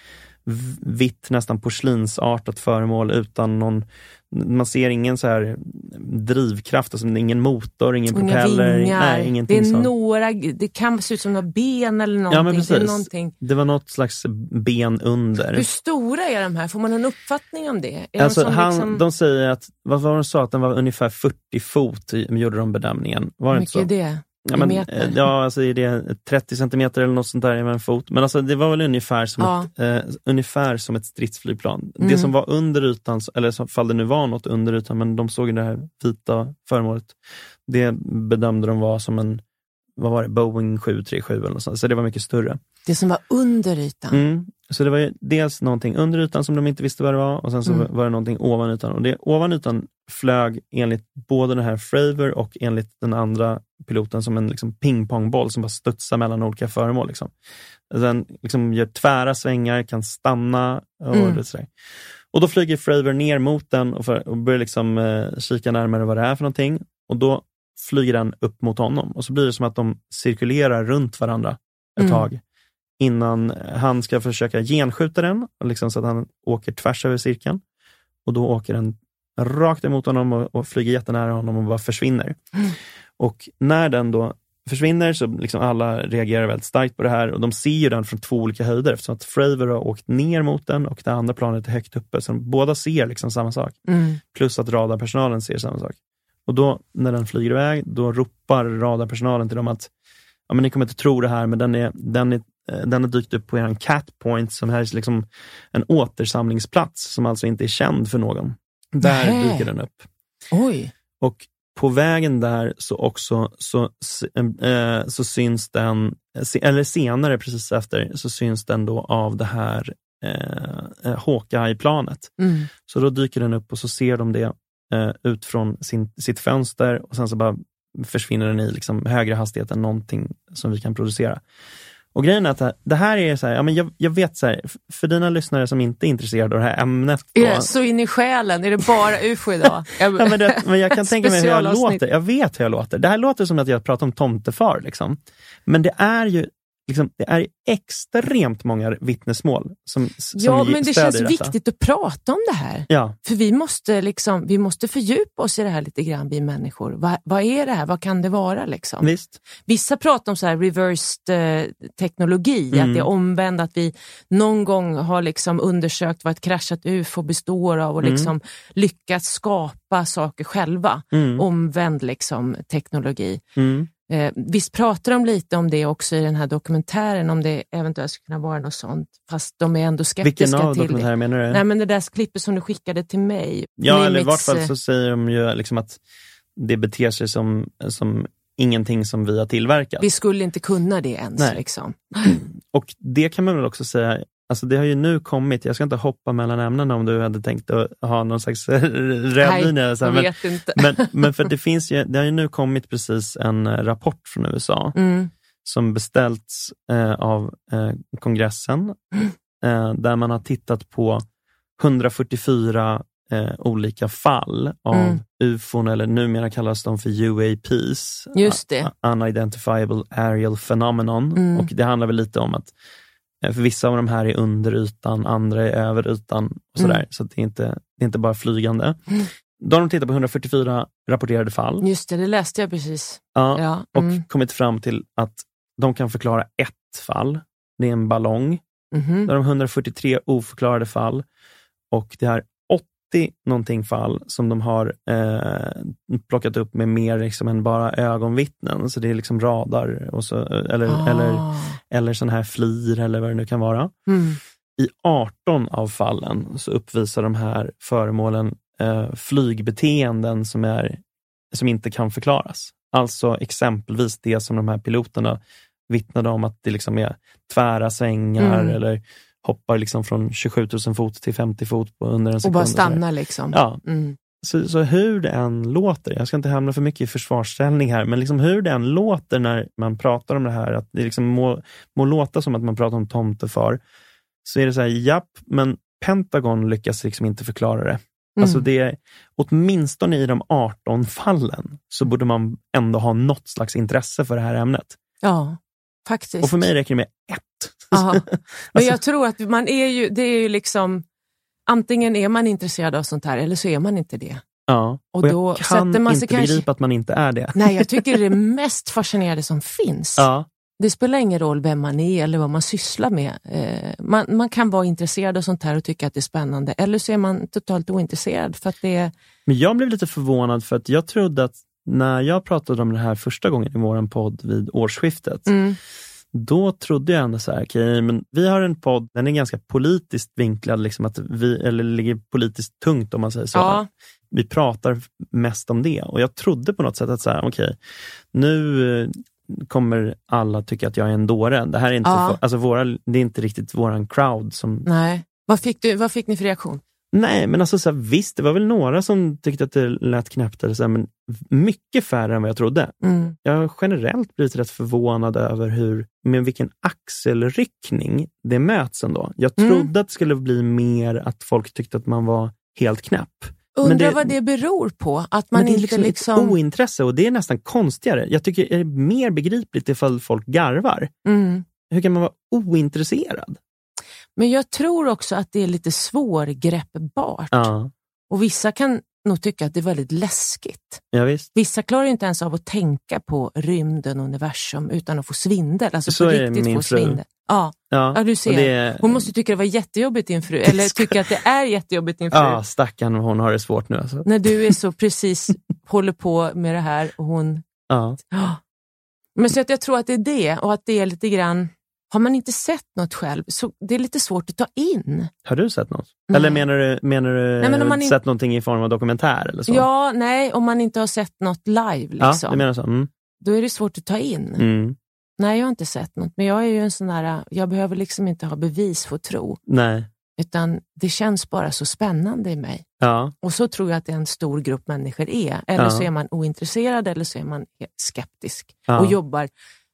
[SPEAKER 5] vitt, nästan porslinsartat föremål utan någon, man ser ingen så här drivkraft, alltså ingen motor, ingen propeller, nej, ingenting.
[SPEAKER 4] Det är det kan se ut som några ben eller någonting.
[SPEAKER 5] Ja, men precis.
[SPEAKER 4] Det är någonting.
[SPEAKER 5] Det var något slags ben under.
[SPEAKER 4] Hur stora är de här? Får man en uppfattning om det? Är
[SPEAKER 5] alltså
[SPEAKER 4] liksom...
[SPEAKER 5] de säger att, vad var de sa, att den var ungefär 40 fot, gjorde de bedömningen. Var det inte så?
[SPEAKER 4] Hur mycket är det?
[SPEAKER 5] Alltså är det 30 centimeter eller något sånt där med en fot. Men alltså det var väl ungefär som ett stridsflygplan. Det som var under ytan, eller så fall det nu var något under ytan, men de såg det här vita föremålet. Det bedömde de var som en, vad var det, Boeing 737 eller något sånt. Så det var mycket större.
[SPEAKER 4] Det som var under ytan.
[SPEAKER 5] Så det var ju dels någonting under ytan som de inte visste vad det var, och sen så var det någonting ovan ytan. Och det ovan ytan flög enligt både den här Fravor och enligt den andra piloten som en liksom pingpongboll som bara studsar mellan olika föremål. Liksom. Den liksom gör tvära svängar, kan stanna och det sådär. Och då flyger Fravor ner mot den och börjar liksom kika närmare vad det är för någonting. Och då flyger den upp mot honom. Och så blir det som att de cirkulerar runt varandra ett tag. Innan han ska försöka genskjuta den. Liksom så att han åker tvärs över cirkeln. Och då åker den rakt emot honom och flyger jättenära honom och bara försvinner. Och när den då försvinner så liksom alla reagerar väldigt starkt på det här. Och de ser ju den från 2 olika höjder. Eftersom att Fravor har åkt ner mot den och det andra planet är högt uppe. Så de båda ser liksom samma sak. Plus att radarpersonalen ser samma sak. Och då när den flyger iväg, då ropar radarpersonalen till dem att ja, men ni kommer inte tro det här, men den är dykt upp på en cat point som här är liksom en återsamlingsplats som alltså inte är känd för någon. Där dyker den upp.
[SPEAKER 10] Oj.
[SPEAKER 5] Och på vägen där så syns den, eller senare precis efter, så syns den då av det här Hawkeye-planet. Så då dyker den upp och så ser de det ut från sitt fönster och sen så bara försvinner den i liksom högre hastighet än någonting som vi kan producera. Och grejen är att det här är så här, ja, men jag vet så här, för dina lyssnare som inte är intresserade av det här ämnet.
[SPEAKER 10] Är det så in i själen? Är det bara UFO idag?
[SPEAKER 5] Men jag kan tänka mig hur jag låter. Jag vet hur jag låter. Det här låter som att jag pratar om tomtefar liksom. Men det är ju liksom, det är extremt många vittnesmål som
[SPEAKER 10] ja, men det känns viktigt att prata om det här.
[SPEAKER 5] Ja.
[SPEAKER 10] För vi måste fördjupa oss i det här lite grann, vi människor. Vad är det här? Vad kan det vara liksom?
[SPEAKER 5] Visst.
[SPEAKER 10] Vissa pratar om så här reversed teknologi, att det är omvänd, att vi någon gång har liksom undersökt vad ett kraschat UFO består av och liksom lyckats skapa saker själva. Omvänd liksom teknologi. Visst pratar de lite om det också i den här dokumentären, om det eventuellt skulle kunna vara något sånt, fast de är ändå skeptiska till det.
[SPEAKER 5] Vilken av dokumentärer menar du?
[SPEAKER 10] Nej, men det där klippet som du skickade till mig.
[SPEAKER 5] Ja, eller i vart fall så säger de ju liksom att det beter sig som ingenting som vi har tillverkat.
[SPEAKER 10] Vi skulle inte kunna det ens. Liksom.
[SPEAKER 5] Och det kan man väl också säga, alltså det har ju nu kommit, jag ska inte hoppa mellan ämnena om du hade tänkt att ha någon slags räddlinje.
[SPEAKER 10] Nej, jag vet inte.
[SPEAKER 5] Men för det har ju nu kommit precis en rapport från USA som beställts av kongressen där man har tittat på 144 olika fall av UFOn, eller numera kallas de för UAPs.
[SPEAKER 10] Just det.
[SPEAKER 5] Unidentifiable Aerial Phenomenon. Och det handlar väl lite om att för vissa av de här är under ytan, andra är över ytan och sådär. Så att det är inte bara flygande. Då har de tittat på 144 rapporterade fall.
[SPEAKER 10] Just det läste jag precis.
[SPEAKER 5] Ja. Och kommit fram till att de kan förklara ett fall. Det är en ballong. Då har de 143 oförklarade fall. Och det är 80 någonting fall som de har plockat upp med mer liksom än bara ögonvittnen. Så det är liksom radar och så, eller sån här flir eller vad det nu kan vara. I 18 av fallen så uppvisar de här föremålen flygbeteenden som inte kan förklaras. Alltså exempelvis det som de här piloterna vittnade om, att det liksom är tvära svängar eller hoppar liksom från 27 000 fot till 50 fot på under en sekund.
[SPEAKER 10] Och bara stannar liksom.
[SPEAKER 5] Ja. Så hur det än låter, jag ska inte hamna för mycket i försvarsställning här, men liksom hur det än låter när man pratar om det här, att det liksom må låta som att man pratar om tomtefar, så är det så här, japp, men Pentagon lyckas liksom inte förklara det. Alltså det är, åtminstone i de 18 fallen så borde man ändå ha något slags intresse för det här ämnet.
[SPEAKER 10] Ja, faktiskt.
[SPEAKER 5] Och för mig räcker det med ett.
[SPEAKER 10] Men jag tror att det är ju liksom, antingen är man intresserad av sånt här eller så är man inte det.
[SPEAKER 5] Ja, och då jag kan man inte begripa att man inte är det.
[SPEAKER 10] Nej, jag tycker det är det mest fascinerande som finns.
[SPEAKER 5] Ja.
[SPEAKER 10] Det spelar ingen roll vem man är eller vad man sysslar med. Man kan vara intresserad av sånt här och tycka att det är spännande. Eller så är man totalt ointresserad för att det är... Men
[SPEAKER 5] jag blev lite förvånad för att jag trodde att när jag pratade om det här första gången i våran podd vid årsskiftet, då trodde jag ändå så här, okej, men vi har en podd, den är ganska politiskt vinklad, liksom att eller ligger politiskt tungt om man säger så. Ja. Vi pratar mest om det. Och jag trodde på något sätt att så här, okej, nu kommer alla tycka att jag är en dåre. Det här är inte det är inte riktigt våran crowd som...
[SPEAKER 10] Nej. Vad fick ni för reaktion?
[SPEAKER 5] Nej, men alltså så här, visst, det var väl några som tyckte att det lät knäppt eller så här, men mycket färre än vad jag trodde. Jag har generellt blivit rätt förvånad över med vilken axelryckning det möts ändå. Jag trodde att det skulle bli mer att folk tyckte att man var helt knäpp.
[SPEAKER 10] Undrar vad det beror på. Att man
[SPEAKER 5] men det är
[SPEAKER 10] inte
[SPEAKER 5] liksom ointresse, och det är nästan konstigare. Jag tycker det är mer begripligt ifall folk garvar. Hur kan man vara ointresserad?
[SPEAKER 10] Men jag tror också att det är lite svårgreppbart.
[SPEAKER 5] Ja.
[SPEAKER 10] Och vissa kan nog tycka att det är väldigt läskigt.
[SPEAKER 5] Ja, visst.
[SPEAKER 10] Vissa klarar inte ens av att tänka på rymden och universum utan att få svindel. Alltså
[SPEAKER 5] så
[SPEAKER 10] på riktigt få svindel. Ja, du ser. Hon måste tycka det var jättejobbigt inför eller tycka att det är jättejobbigt inför.
[SPEAKER 5] Ja, stackarn, hon har det svårt nu. Alltså.
[SPEAKER 10] När du är så precis håller på med det här och hon...
[SPEAKER 5] Ja.
[SPEAKER 10] Men så att jag tror att det är det och att det är lite grann... Har man inte sett något själv så det är lite svårt att ta in.
[SPEAKER 5] Har du sett något? Nej. Eller menar du nej, men sett någonting i form av dokumentär eller så?
[SPEAKER 10] Ja, nej, om man inte har sett något live liksom.
[SPEAKER 5] Ja, det menar så.
[SPEAKER 10] Då är det svårt att ta in. Nej, jag har inte sett något. Men jag är ju en sån där, jag behöver liksom inte ha bevis för att tro.
[SPEAKER 5] Nej.
[SPEAKER 10] Utan det känns bara så spännande i mig.
[SPEAKER 5] Ja.
[SPEAKER 10] Och så tror jag att en stor grupp människor är. Eller så är man ointresserad eller så är man skeptisk. Och jobbar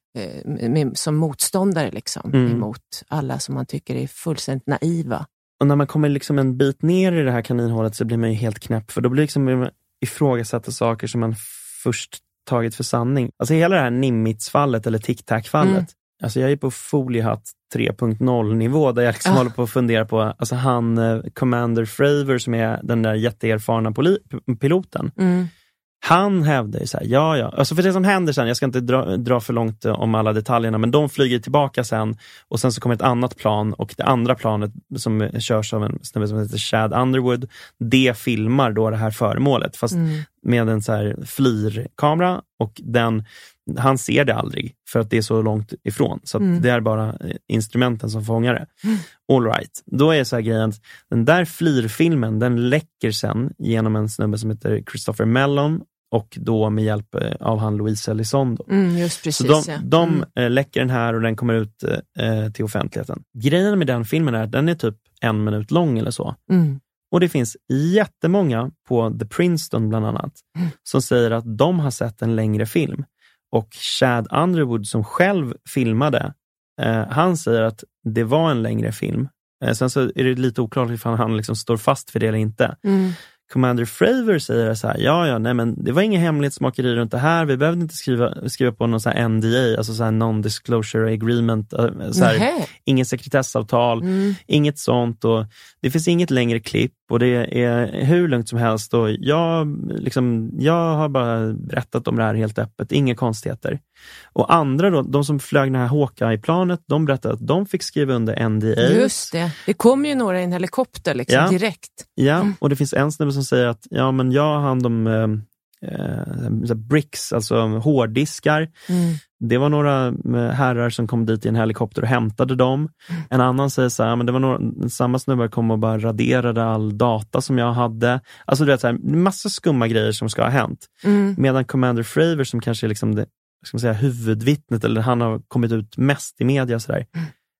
[SPEAKER 10] som motståndare liksom, emot alla som man tycker är fullständigt naiva.
[SPEAKER 5] Och när man kommer liksom en bit ner i det här kaninhålet så blir man ju helt knäpp, för då blir liksom ifrågasatta saker som man först tagit för sanning. Alltså hela det här Nimitz-fallet eller Tic-Tac-fallet. Alltså jag är på foliehatt 3.0 nivå där jag liksom håller på att fundera på, alltså han Commander Fravor som är den där jätteerfarna piloten. Han hävdar ju så här, ja. Alltså för det som händer sen, jag ska inte dra för långt om alla detaljerna, men de flyger tillbaka sen och sen så kommer ett annat plan och det andra planet som körs av en snubbe som heter Chad Underwood, det filmar då det här föremålet fast med en så här FLIR-kamera och han ser det aldrig för att det är så långt ifrån. Så att det är bara instrumenten som fångar det. All right. Då är så här grejen att den där FLIR-filmen, den läcker sen genom en snubbe som heter Christopher Mellon och då med hjälp av han Louise Elizondo.
[SPEAKER 10] Just precis,
[SPEAKER 5] så de läcker den här och den kommer ut till offentligheten. Grejen med den filmen är att den är typ 1 minut lång eller så. Och det finns jättemånga på The Princeton bland annat som säger att de har sett en längre film. Och Chad Underwood som själv filmade, han säger att det var en längre film. Sen så är det lite oklart ifall han liksom står fast för det eller inte. Commander Fravor säger så här, nej men det var ingen hemlighetsmakeri runt det här. Vi behövde inte skriva på någon så här NDA, alltså så här non-disclosure agreement, så här, ingen sekretessavtal, inget sånt, och det finns inget längre klipp och det är hur lugnt som helst och jag har bara berättat om det här helt öppet, inga konstigheter. Och andra då, de som flög den här Hawkeye-planet, de berättade att de fick skriva under NDA.
[SPEAKER 10] Just det kom ju några i en helikopter liksom, direkt.
[SPEAKER 5] Ja, och det finns en snubbe som säger att men jag har hand om bricks, alltså hårddiskar. Det var några herrar som kom dit i en helikopter och hämtade dem. En annan säger så här, men det var samma snubbar kom och bara raderade all data som jag hade. Alltså du vet så här, massa skumma grejer som ska ha hänt. Medan Commander Fravor som kanske är liksom det, ska man säga, huvudvittnet, eller han har kommit ut mest i media så där.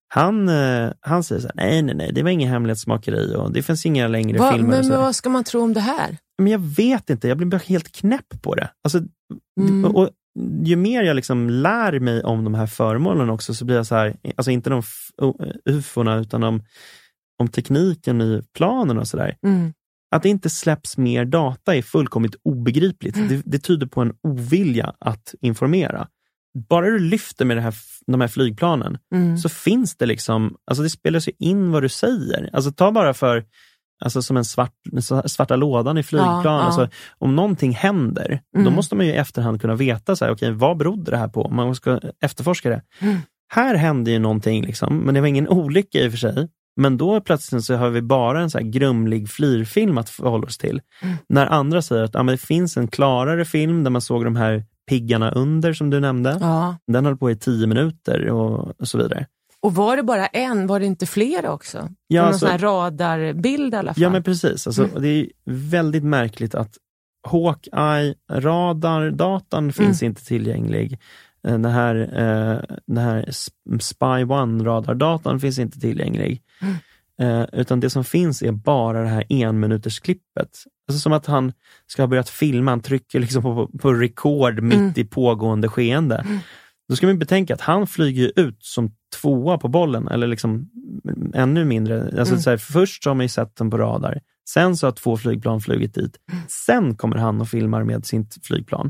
[SPEAKER 5] Han säger så här, nej, det var ingen hemlighetsmakeri och det finns inga längre filmer.
[SPEAKER 10] Men vad ska man tro om det här?
[SPEAKER 5] Men jag vet inte, jag blir bara helt knäpp på det. Alltså, och ju mer jag liksom lär mig om de här föremålen också, så blir jag så här, alltså inte de ufona utan om tekniken i planen och sådär. Att det inte släpps mer data är fullkomligt obegripligt. Det tyder på en ovilja att informera. Bara du lyfter med de här flygplanen så finns det liksom, alltså det spelar sig in vad du säger. Alltså ta bara alltså som en svarta lådan i flygplan. Alltså, om någonting händer, då måste man ju i efterhand kunna veta så här, okej, vad berodde det här på? Man ska efterforska det. Här hände ju någonting liksom, men det var ingen olycka i och för sig. Men då plötsligt så har vi bara en så här grumlig FLIR-film att förhålla oss till. När andra säger att men det finns en klarare film där man såg de här piggarna under som du nämnde. Den höll på i 10 minuter och så vidare.
[SPEAKER 10] Och var det bara en? Var det inte flera också?
[SPEAKER 5] Ja,
[SPEAKER 10] någon sån här radarbild i alla fall.
[SPEAKER 5] Ja, men precis. Alltså, det är väldigt märkligt att Hawkeye radardatan finns inte tillgänglig. Den här Spy One radardatan finns inte tillgänglig. Utan det som finns är bara det här 1-minutersklippet. Alltså som att han ska ha börjat filma. Han trycker liksom på record mitt i pågående skeende. Då ska man betänka att han flyger ut som 2 på bollen. Eller liksom ännu mindre. Alltså så här, först så har man ju sett den på radar. Sen så har 2 flygplan flugit dit. Sen kommer han och filmar med sitt flygplan.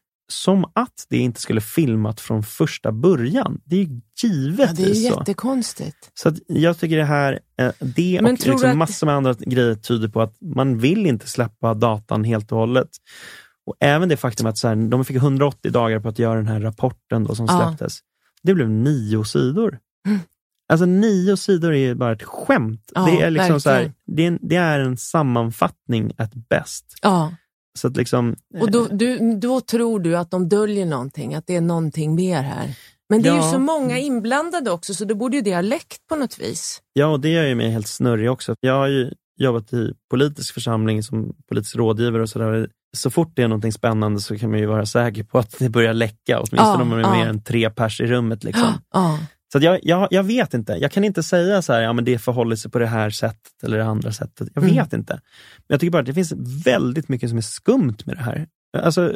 [SPEAKER 5] Som att det inte skulle filmat från första början. Det är ju givet.
[SPEAKER 10] Ja, det är ju jättekonstigt.
[SPEAKER 5] Så att jag tycker det här, det men och liksom massor med andra grejer tyder på att man vill inte släppa datan helt och hållet. Och även det faktum att så här, de fick 180 dagar på att göra den här rapporten då som släpptes. Det blev 9 sidor. Alltså 9 sidor är bara ett skämt.
[SPEAKER 10] Ja,
[SPEAKER 5] det är liksom så här, det är en sammanfattning at best.
[SPEAKER 10] Ja.
[SPEAKER 5] Så att liksom,
[SPEAKER 10] och då tror du att de döljer någonting, att det är någonting mer här. Men det är ju så många inblandade också, så då borde ju det ha läckt på något vis.
[SPEAKER 5] Ja, och det gör ju mig helt snurrig också. Jag har ju jobbat i politisk församling som politisk rådgivare och sådär. Så fort det är någonting spännande så kan man ju vara säker på att det börjar läcka. Åtminstone om man är mer än 3 pers i rummet liksom. Så att jag vet inte. Jag kan inte säga så här, ja men det förhåller sig på det här sättet eller det andra sättet. Jag vet inte. Men jag tycker bara att det finns väldigt mycket som är skumt med det här. Alltså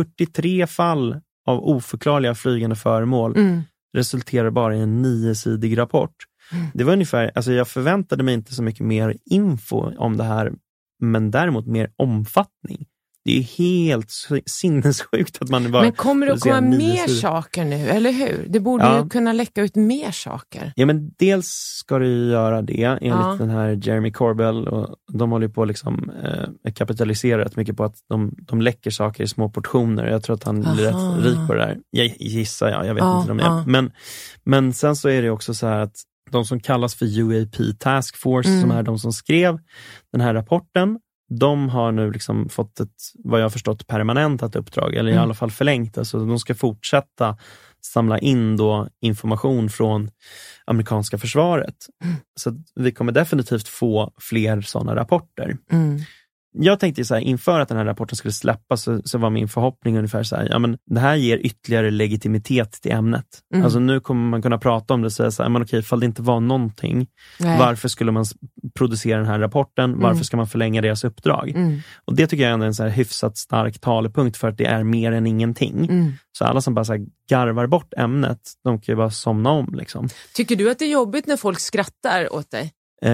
[SPEAKER 5] 143 fall av oförklarliga flygande föremål resulterar bara i en 9-sidig rapport. Det var ungefär, alltså jag förväntade mig inte så mycket mer info om det här, men däremot mer omfattning. Det är ju helt sinnessjukt att man bara...
[SPEAKER 10] Men kommer det att komma mer saker nu, eller hur? Det borde ju kunna läcka ut mer saker.
[SPEAKER 5] Ja, men dels ska det ju göra det enligt den här Jeremy Corbell, och de håller ju på liksom kapitalisera rätt mycket på att de läcker saker i små portioner. Jag tror att han blir rätt rik på det där. Jag gissar, jag vet inte om det är. Men sen så är det också så här att de som kallas för UAP Task Force, som är de som skrev den här rapporten, de har nu liksom fått ett, vad jag har förstått, permanentat uppdrag, eller i alla fall förlängt. Alltså de ska fortsätta samla in då information från amerikanska försvaret. Så vi kommer definitivt få fler sådana rapporter. Jag tänkte så här, inför att den här rapporten skulle släppas så var min förhoppning ungefär så här, ja men det här ger ytterligare legitimitet till ämnet. Alltså nu kommer man kunna prata om det och säga så här, men okej, ifall det inte var någonting, varför skulle man producera den här rapporten? Varför ska man förlänga deras uppdrag? Och det tycker jag är en så här hyfsat stark talepunkt för att det är mer än ingenting. Så alla som bara så här garvar bort ämnet, de kan ju bara somna om liksom.
[SPEAKER 10] Tycker du att det är jobbigt när folk skrattar åt dig?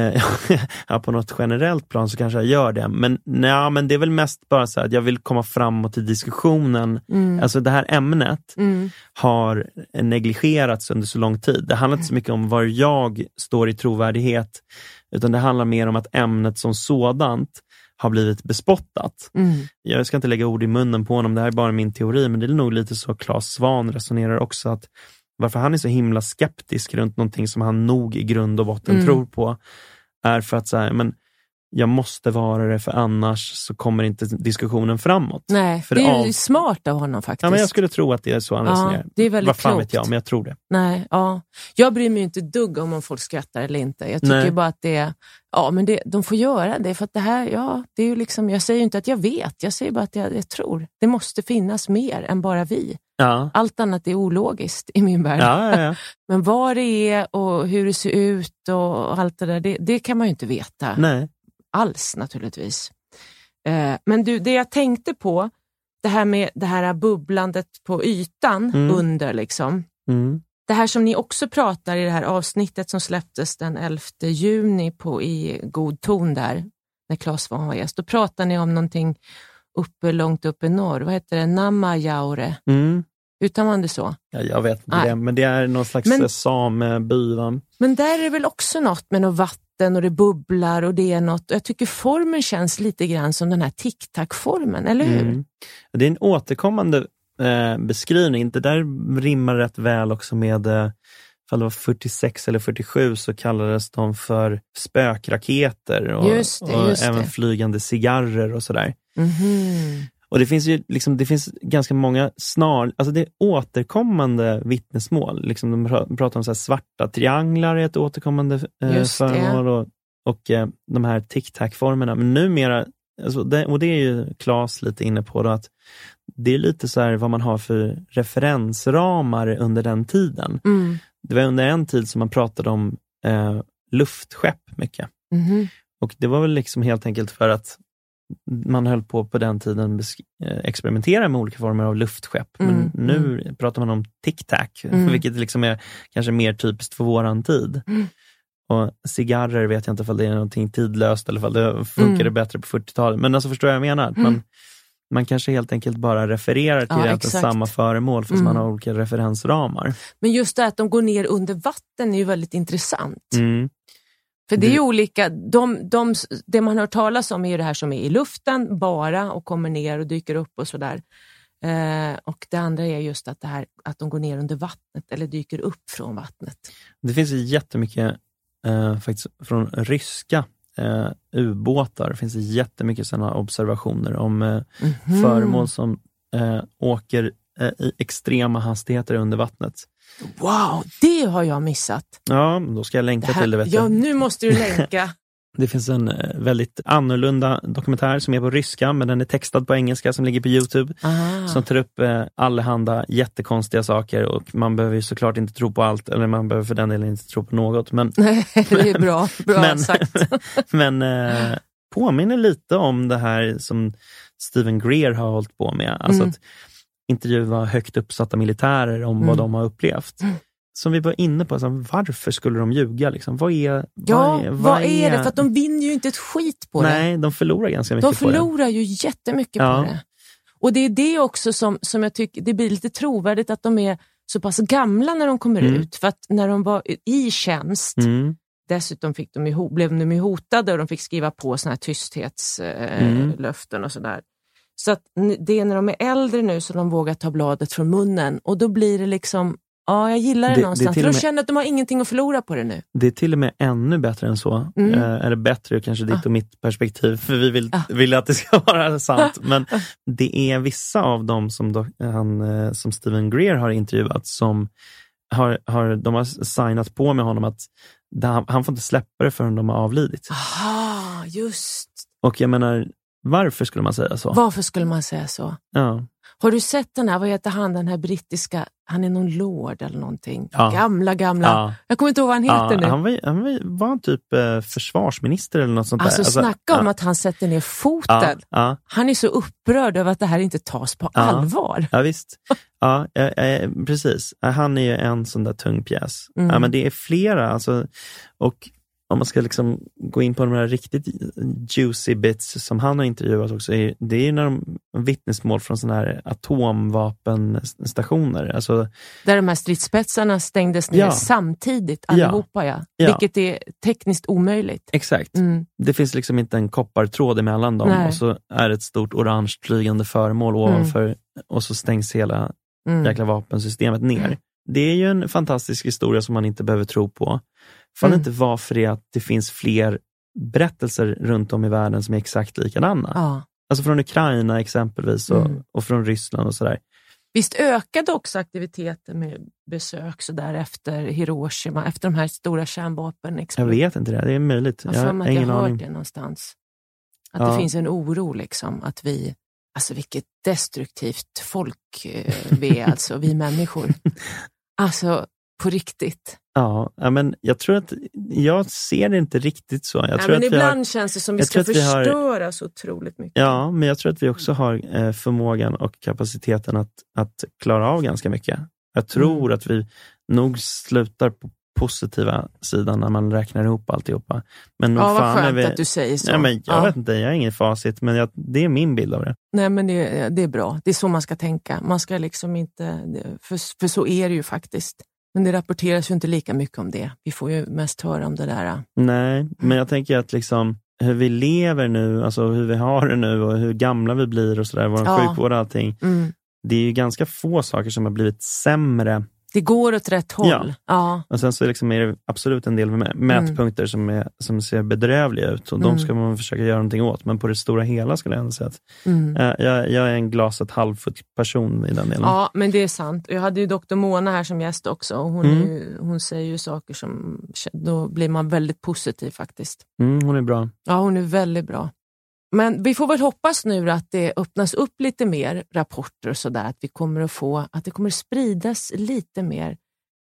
[SPEAKER 5] Ja, på något generellt plan så kanske jag gör det. Men det är väl mest bara så att jag vill komma framåt i diskussionen. Alltså det här ämnet har negligerats under så lång tid. Det handlar inte så mycket om var jag står i trovärdighet, utan det handlar mer om att ämnet som sådant har blivit bespottat. Jag ska inte lägga ord i munnen på honom, det här är bara min teori, men det är nog lite så Claes Svahn resonerar också, att varför han är så himla skeptisk runt någonting som han nog i grund och botten tror på, är för att säga, men jag måste vara det, för annars så kommer inte diskussionen framåt.
[SPEAKER 10] Nej,
[SPEAKER 5] för
[SPEAKER 10] det är ju smart av honom faktiskt.
[SPEAKER 5] Ja, men jag skulle tro att det är så han resonerar.
[SPEAKER 10] Det är väldigt
[SPEAKER 5] vad fan
[SPEAKER 10] klokt.
[SPEAKER 5] vet jag, men jag tror det.
[SPEAKER 10] Nej, jag bryr mig inte dugg om folk skrattar eller inte. Jag tycker bara att det är, men de får göra det, för att det här, det är ju liksom, jag säger inte att jag vet, jag säger bara att jag tror. Det måste finnas mer än bara vi.
[SPEAKER 5] Ja.
[SPEAKER 10] Allt annat är ologiskt i min värld.
[SPEAKER 5] Ja.
[SPEAKER 10] Men vad det är och hur det ser ut och allt det där, det kan man ju inte veta.
[SPEAKER 5] Nej.
[SPEAKER 10] Alls naturligtvis. Men du, det jag tänkte på, det här med det här bubblandet på ytan under liksom. Det här som ni också pratar i det här avsnittet som släpptes den 11 juni i God ton där, när Claes Svahn var gäst. Då pratar ni om någonting långt uppe i norr. Vad heter det? Namajaure. Utan man det så?
[SPEAKER 5] Ja, jag vet inte det, men det är någon slags sameby, va? Men där är det väl också något med något vatten och det bubblar och det är något. Jag tycker formen känns lite grann som den här tic-tac-formen, eller hur? Det är en återkommande beskrivning. Det där rimmar rätt väl också med, ifall det var 46 eller 47 så kallades de för spökraketer och,
[SPEAKER 10] just
[SPEAKER 5] även flygande cigarrer och sådär. Och det finns ju liksom, det finns ganska många alltså det är återkommande vittnesmål. Liksom de pratar om så här svarta trianglar, ett återkommande föremål och de här tic-tac-formerna. Men numera, alltså och det är ju Claes lite inne på då, att det är lite så här vad man har för referensramar under den tiden. Det var under en tid som man pratade om luftskepp mycket. Och det var väl liksom helt enkelt för att man höll på den tiden experimentera med olika former av luftskepp. Men nu pratar man om tic-tac, vilket liksom är kanske mer typiskt för våran tid. Och cigarrer vet jag inte om det är någonting tidlöst eller om det funkade bättre på 40-talet. Men alltså förstår jag menar? Att man kanske helt enkelt bara refererar till samma föremål fast man har olika referensramar.
[SPEAKER 10] Men just det att de går ner under vatten är ju väldigt intressant. För det är ju olika, det man hör talas om är ju det här som är i luften bara och kommer ner och dyker upp och sådär. Och det andra är just att det här att de går ner under vattnet eller dyker upp från vattnet.
[SPEAKER 5] Det finns ju jättemycket faktiskt från ryska ubåtar. Det finns jättemycket sådana observationer om föremål som åker i extrema hastigheter under vattnet.
[SPEAKER 10] Wow, det har jag missat.
[SPEAKER 5] Ja, då ska jag länka till det.
[SPEAKER 10] Ja, nu måste du länka.
[SPEAKER 5] Det finns en väldigt annorlunda dokumentär som är på ryska, men den är textad på engelska som ligger på YouTube. Som tar upp allehanda jättekonstiga saker och man behöver ju såklart inte tro på allt, eller man behöver för den delen inte tro på något. Men,
[SPEAKER 10] nej, det är bra sagt.
[SPEAKER 5] Men påminner lite om det här som Stephen Greer har hållit på med. Alltså att intervjua högt uppsatta militärer om vad de har upplevt. Som vi var inne på, alltså, varför skulle de ljuga? Liksom? Vad är det? För
[SPEAKER 10] att de vinner ju inte ett skit på det.
[SPEAKER 5] Nej, de förlorar ganska mycket på det.
[SPEAKER 10] De förlorar ju jättemycket på det. Och det är det också som jag tycker, det blir lite trovärdigt att de är så pass gamla när de kommer ut. För att när de var i tjänst, dessutom blev de hotade och de fick skriva på såna här tysthetslöften och sådär. Så att det är när de är äldre nu så de vågar ta bladet från munnen. Och då blir det liksom, ja, jag gillar det någonstans. För de känner att de har ingenting att förlora på det nu.
[SPEAKER 5] Det är till och med ännu bättre än så. Eller bättre kanske ditt och mitt perspektiv. För vi vill att det ska vara sant. Men det är vissa av dem som Stephen Greer har intervjuat som de har signat på med honom att han får inte släppa det förrän de har avlidit.
[SPEAKER 10] Aha, just.
[SPEAKER 5] Och jag menar, varför skulle man säga så?
[SPEAKER 10] Varför skulle man säga så?
[SPEAKER 5] Ja.
[SPEAKER 10] Har du sett den här brittiska, han är någon lord eller någonting. Ja. Gamla. Ja. Jag kommer inte ihåg vad han heter nu.
[SPEAKER 5] Han var typ försvarsminister eller något sånt där.
[SPEAKER 10] Alltså snacka om att han sätter ner foten.
[SPEAKER 5] Ja.
[SPEAKER 10] Han är så upprörd över att det här inte tas på allvar.
[SPEAKER 5] Ja, visst. Ja, precis. Han är ju en sån där tung pjäs. Ja, men det är flera. Alltså, och om man ska liksom gå in på de här riktigt juicy bits som han har intervjuat också, det är ju när de vittnesmål från såna här atomvapenstationer. Alltså,
[SPEAKER 10] där de här stridsspetsarna stängdes ner samtidigt, allihopa, vilket är tekniskt omöjligt.
[SPEAKER 5] Exakt. Det finns liksom inte en koppartråd emellan dem. Nej. Och så är det ett stort orange flygande föremål ovanför och så stängs hela jäkla vapensystemet ner. Det är ju en fantastisk historia som man inte behöver tro på. Fan inte varför det är att det finns fler berättelser runt om i världen som är exakt likadana. Ja. Alltså från Ukraina exempelvis och från Ryssland och sådär.
[SPEAKER 10] Visst ökade också aktiviteten med besök så där efter Hiroshima, efter de här stora kärnvapen.
[SPEAKER 5] Jag vet inte det är möjligt.
[SPEAKER 10] Jag har ingen aning. Hört det någonstans. Att det finns en oro liksom, att vi, alltså vilket destruktivt folk vi är, alltså vi människor. Alltså på riktigt.
[SPEAKER 5] Ja, men jag tror att jag ser det inte riktigt så.
[SPEAKER 10] Men ibland känns det som vi ska förstöra så otroligt mycket.
[SPEAKER 5] Ja, men jag tror att vi också har förmågan och kapaciteten att klara av ganska mycket. Jag tror att vi nog slutar på positiva sidan när man räknar ihop alltihopa. Men
[SPEAKER 10] vad skönt att du säger så.
[SPEAKER 5] Ja, men jag vet inte, jag har ingen facit, men det är min bild av det.
[SPEAKER 10] Nej, men det är bra. Det är så man ska tänka. Man ska liksom inte, för så är det ju faktiskt. Men det rapporteras ju inte lika mycket om det. Vi får ju mest höra om det där.
[SPEAKER 5] Nej, men jag tänker att liksom hur vi lever nu, alltså hur vi har det nu och hur gamla vi blir och sådär, vår sjukvård och allting. Det är ju ganska få saker som har blivit sämre.
[SPEAKER 10] Det går åt rätt håll. Ja.
[SPEAKER 5] Och sen så liksom är det absolut en del mätpunkter som ser bedrövliga ut. Och de ska man försöka göra någonting åt. Men på det stora hela skulle jag ändå säga att jag är en glaset halvfull person i den delen.
[SPEAKER 10] Ja, men det är sant. Jag hade ju Dr. Mona här som gäst också. Och hon säger ju saker som, då blir man väldigt positiv faktiskt.
[SPEAKER 5] Hon är bra.
[SPEAKER 10] Ja, hon är väldigt bra. Men vi får väl hoppas nu att det öppnas upp lite mer rapporter och sådär, att vi kommer att få, att det kommer spridas lite mer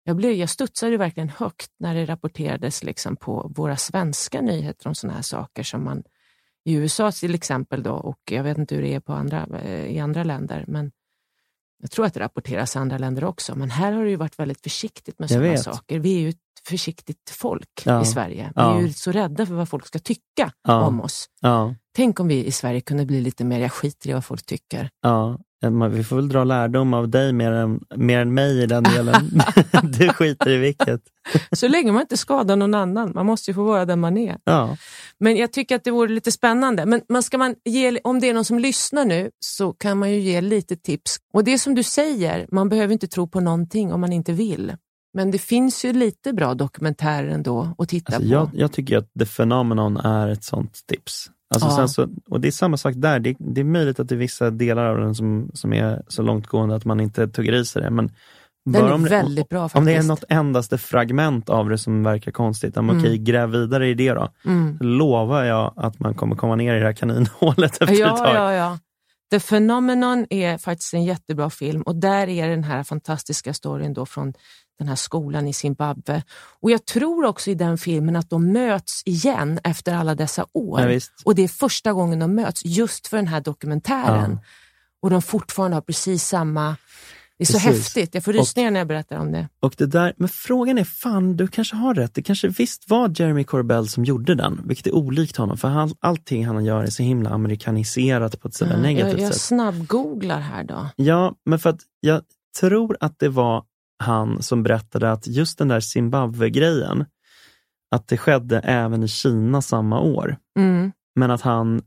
[SPEAKER 10] Jag studsade verkligen högt när det rapporterades liksom på våra svenska nyheter om såna här saker som man i USA till exempel då, och jag vet inte hur det är på i andra länder, men jag tror att det rapporteras i andra länder också, men här har det ju varit väldigt försiktigt med sådana saker. Vi är ju ett försiktigt folk i Sverige. Vi är ju så rädda för vad folk ska tycka om oss. Ja. Tänk om vi i Sverige kunde bli lite mer, jag skiter i vad folk tycker.
[SPEAKER 5] Ja, vi får väl dra lärdom av dig mer än mig i den delen. Du skiter i vilket.
[SPEAKER 10] Så länge man inte skadar någon annan. Man måste ju få vara den man är.
[SPEAKER 5] Ja.
[SPEAKER 10] Men jag tycker att det vore lite spännande. Men om det är någon som lyssnar nu så kan man ju ge lite tips. Och det är som du säger, man behöver inte tro på någonting om man inte vill. Men det finns ju lite bra dokumentärer ändå att titta på.
[SPEAKER 5] Jag tycker att The Phenomenon är ett sånt tips. Alltså sen och det är samma sak där. Det är möjligt att det är vissa delar av den som är så långtgående att man inte tuggar i sig det. Men
[SPEAKER 10] den är väldigt bra faktiskt.
[SPEAKER 5] Om det är något endaste fragment av det som verkar konstigt, okej, gräv vidare i det då. Så lovar jag att man kommer komma ner i det här kaninhålet efter ett tag.
[SPEAKER 10] Ja. The Phenomenon är faktiskt en jättebra film, och där är den här fantastiska storyn då från den här skolan i Zimbabwe. Och jag tror också i den filmen att de möts igen efter alla dessa år.
[SPEAKER 5] Ja,
[SPEAKER 10] och det är första gången de möts just för den här dokumentären. Ja. Och de fortfarande har precis samma... Det är så häftigt. Jag får rysningar när jag berättar om det.
[SPEAKER 5] Och det där, men frågan är, fan, du kanske har rätt. Det kanske visst var Jeremy Corbell som gjorde den, vilket är olikt honom. För allting han gör är så himla amerikaniserat på ett sådär negativt sätt.
[SPEAKER 10] Jag snabbgooglar här då.
[SPEAKER 5] Ja, men för att jag tror att det var han som berättade att just den där Zimbabwe-grejen, att det skedde även i Kina samma år. Men att han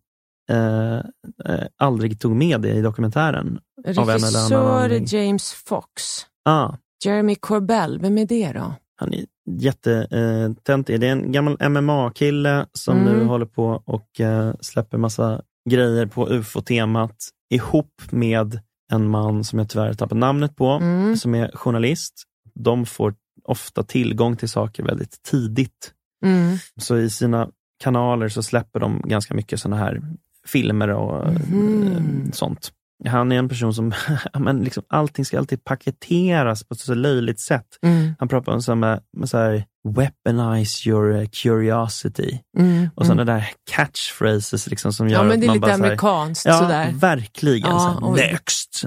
[SPEAKER 5] aldrig tog med det i dokumentären.
[SPEAKER 10] Regissör James Fox. Jeremy Corbell, vem är det då?
[SPEAKER 5] Han är jättetöntig. Det är en gammal MMA-kille som nu håller på och släpper massa grejer på UFO-temat ihop med en man som jag tyvärr tappat namnet på, som är journalist. De får ofta tillgång till saker väldigt tidigt. Så i sina kanaler så släpper de ganska mycket såna här filmer och sånt. Han är en person som men liksom, allting ska alltid paketeras på ett så löjligt sätt. Han pratar om så här weaponize your curiosity. Och sådana där catchphrases liksom, som gör
[SPEAKER 10] men det är
[SPEAKER 5] att man
[SPEAKER 10] lite
[SPEAKER 5] bara
[SPEAKER 10] amerikanskt
[SPEAKER 5] sådär. Verkligen. Next.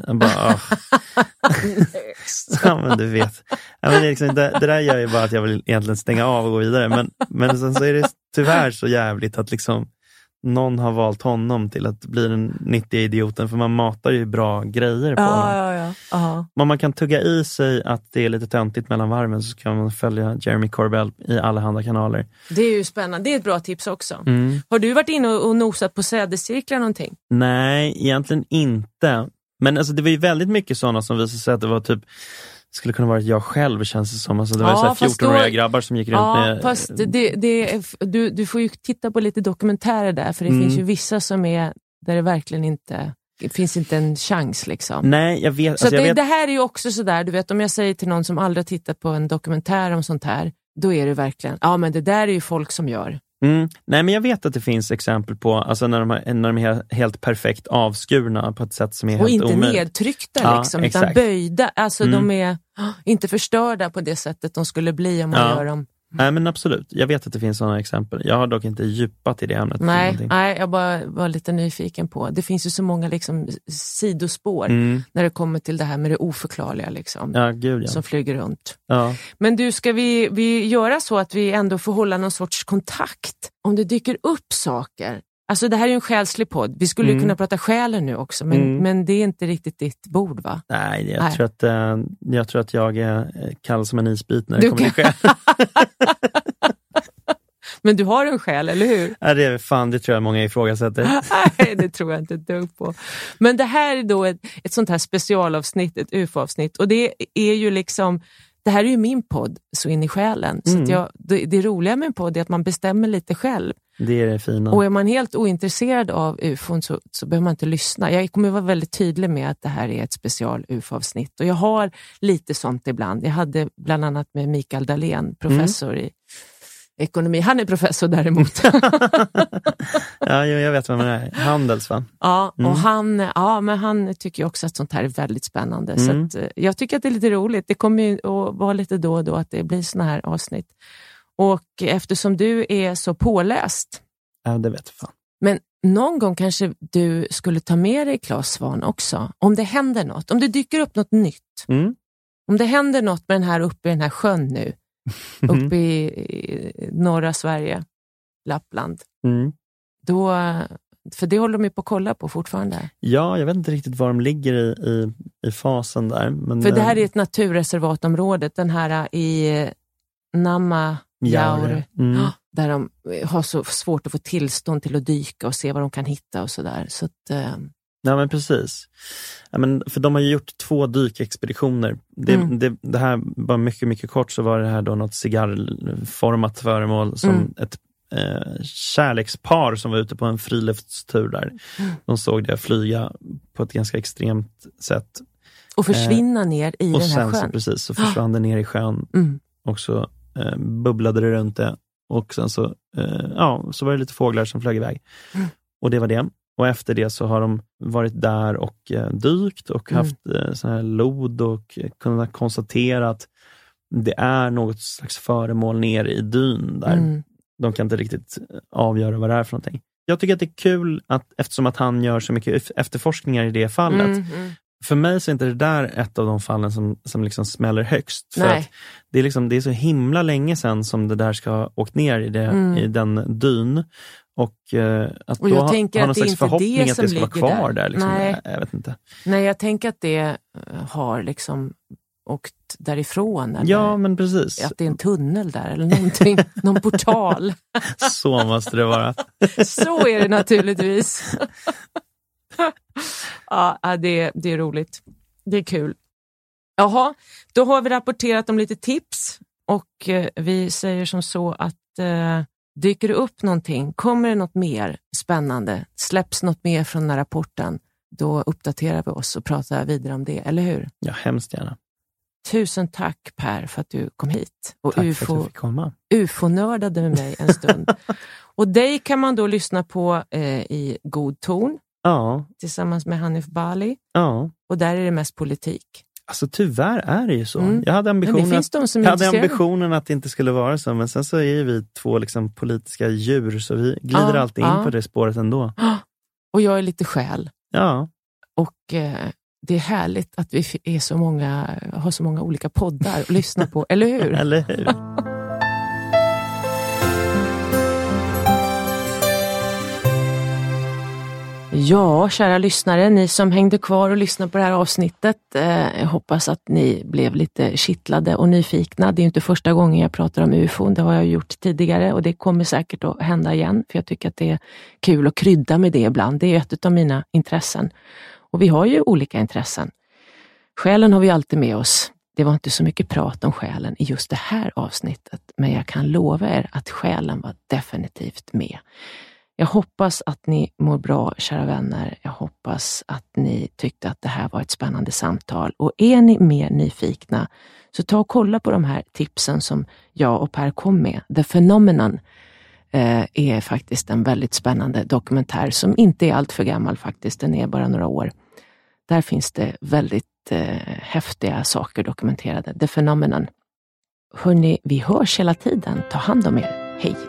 [SPEAKER 5] Next. Ja, men du vet. Ja, men det, är liksom, det där gör ju bara att jag vill egentligen stänga av och gå vidare. Men sen så är det tyvärr så jävligt att liksom någon har valt honom till att bli den nyttiga idioten, för man matar ju bra grejer på honom. Om man kan tugga i sig att det är lite töntigt mellan varven, så kan man följa Jeremy Corbell i alla andra kanaler.
[SPEAKER 10] Det är ju spännande, det är ett bra tips också. Har du varit inne och nosat på sädescirklar någonting?
[SPEAKER 5] Nej, egentligen inte. Men alltså, det var ju väldigt mycket sådana som visade sig att det var typ, skulle kunna vara jag själv, känns det som. Alltså, det var så här 14-åriga grabbar som gick runt med...
[SPEAKER 10] Fast du får ju titta på lite dokumentärer där, för det finns ju vissa som är där det verkligen inte... Det finns inte en chans liksom.
[SPEAKER 5] Nej, jag vet.
[SPEAKER 10] Så alltså, det här är ju också sådär, du vet, om jag säger till någon som aldrig har tittat på en dokumentär om sånt här, då är det verkligen, men det där är ju folk som gör.
[SPEAKER 5] Nej, men jag vet att det finns exempel på, alltså när de är helt perfekt avskurna på ett sätt som är helt omöjligt.
[SPEAKER 10] Och inte nedtryckta liksom, utan böjda. Alltså de är inte förstörda på det sättet de skulle bli om man gör dem.
[SPEAKER 5] Nej, men absolut. Jag vet att det finns sådana exempel. Jag har dock inte djupat i det ämnet.
[SPEAKER 10] Nej, jag bara var lite nyfiken på. Det finns ju så många liksom sidospår när det kommer till det här med det oförklarliga liksom, som flyger runt.
[SPEAKER 5] Ja.
[SPEAKER 10] Men du, ska vi göra så att vi ändå får hålla någon sorts kontakt om det dyker upp saker? Alltså det här är ju en själslig podd. Vi skulle ju kunna prata själen nu också, men det är inte riktigt ditt bord, va?
[SPEAKER 5] Nej, jag tror att jag är kall som en isbit när det kommer till själ.
[SPEAKER 10] Men du har en själ, eller hur?
[SPEAKER 5] Ja, det tror jag många ifrågasätter.
[SPEAKER 10] Nej, det tror jag inte ett dugg på. Men det här är då ett sånt här specialavsnitt, ett UFO-avsnitt. Och det är ju liksom... Det här är ju min podd, så in i själen. Så att det roliga med en podd är att man bestämmer lite själv.
[SPEAKER 5] Det är det fina.
[SPEAKER 10] Och är man helt ointresserad av UFO så behöver man inte lyssna. Jag kommer vara väldigt tydlig med att det här är ett special UFO-avsnitt. Och jag har lite sånt ibland. Jag hade bland annat med Mikael Dahlén, professor ekonomi. Han är professor däremot.
[SPEAKER 5] Ja, jag vet vad man är. Handels, va?
[SPEAKER 10] Ja, och han tycker ju också att sånt här är väldigt spännande. Så att, jag tycker att det är lite roligt. Det kommer ju att vara lite då och då att det blir såna här avsnitt. Och eftersom du är så påläst.
[SPEAKER 5] Ja, det vet jag fan.
[SPEAKER 10] Men någon gång kanske du skulle ta med dig Claes Svahn också. Om det händer något. Om det dyker upp något nytt. Om det händer något med den här uppe i den här sjön nu. Uppe i norra Sverige. Lappland. Då, för det håller de ju på att kolla på fortfarande.
[SPEAKER 5] Ja, jag vet inte riktigt var de ligger i fasen där. Men
[SPEAKER 10] för det här är ett naturreservatområde. Den här i Namajaur. Där de har så svårt att få tillstånd till att dyka och se vad de kan hitta och sådär. Så att...
[SPEAKER 5] Ja, men precis. Ja, men för de har ju gjort 2 dykexpeditioner. Det här var mycket, mycket kort, så var det här då något cigarrformat föremål som ett kärlekspar som var ute på en friluftstur där. De såg det flyga på ett ganska extremt sätt.
[SPEAKER 10] Och försvinna ner i den här sjön.
[SPEAKER 5] Precis, så försvann det ner i sjön. Och så bubblade det runt det. Och sen så, så var det lite fåglar som flög iväg. Och det var det. Och efter det så har de varit där och dykt och haft sån här lod och kunnat konstatera att det är något slags föremål nere i dyn där. De kan inte riktigt avgöra vad det är för någonting. Jag tycker att det är kul eftersom att han gör så mycket efterforskningar i det fallet. För mig så är inte det där ett av de fallen som liksom smäller högst. För att det är så himla länge sedan som det där ska ha åkt ner i den dyn. Och att och då har någon slags förhoppning att det ska vara kvar där. Liksom.
[SPEAKER 10] Nej.
[SPEAKER 5] Jag vet inte.
[SPEAKER 10] Nej, jag tänker att det har liksom åkt därifrån. Eller
[SPEAKER 5] ja, men precis.
[SPEAKER 10] Att det är en tunnel där eller någonting. Någon portal.
[SPEAKER 5] Så måste det vara.
[SPEAKER 10] Så är det naturligtvis. Ja, det är roligt. Det är kul. Jaha, då har vi rapporterat om lite tips. Och vi säger som så att dyker det upp någonting, kommer det något mer spännande, släpps något mer från den här rapporten, då uppdaterar vi oss och pratar vidare om det, eller hur?
[SPEAKER 5] Ja, hemskt gärna.
[SPEAKER 10] Tusen tack Per för att du kom hit. Och
[SPEAKER 5] tack för att du fick komma.
[SPEAKER 10] UFO-nördade med mig en stund. Och dig kan man då lyssna på i god ton.
[SPEAKER 5] Ja.
[SPEAKER 10] Tillsammans med Hanif Bali.
[SPEAKER 5] Ja.
[SPEAKER 10] Och där är det mest politik.
[SPEAKER 5] Alltså tyvärr är det ju så. Jag hade ambitionen att det inte skulle vara så. Men sen så är vi 2 liksom politiska djur. Så vi glider alltid in på det spåret ändå.
[SPEAKER 10] Och jag är lite själ.
[SPEAKER 5] Ja.
[SPEAKER 10] Och det är härligt att vi är har så många olika poddar att lyssna på. Eller hur?
[SPEAKER 5] Eller hur?
[SPEAKER 10] Ja, kära lyssnare, ni som hängde kvar och lyssnade på det här avsnittet. Jag hoppas att ni blev lite kittlade och nyfikna. Det är inte första gången jag pratar om UFO. Det har jag gjort tidigare och det kommer säkert att hända igen. För jag tycker att det är kul att krydda med det ibland. Det är ett av mina intressen. Och vi har ju olika intressen. Själen har vi alltid med oss. Det var inte så mycket prat om själen i just det här avsnittet. Men jag kan lova er att själen var definitivt med. Jag hoppas att ni mår bra, kära vänner. Jag hoppas att ni tyckte att det här var ett spännande samtal. Och är ni mer nyfikna så ta och kolla på de här tipsen som jag och Per kom med. The Phenomenon är faktiskt en väldigt spännande dokumentär som inte är allt för gammal faktiskt. Den är bara några år. Där finns det väldigt häftiga saker dokumenterade. The Phenomenon. Hörrni, vi hörs hela tiden. Ta hand om er. Hej!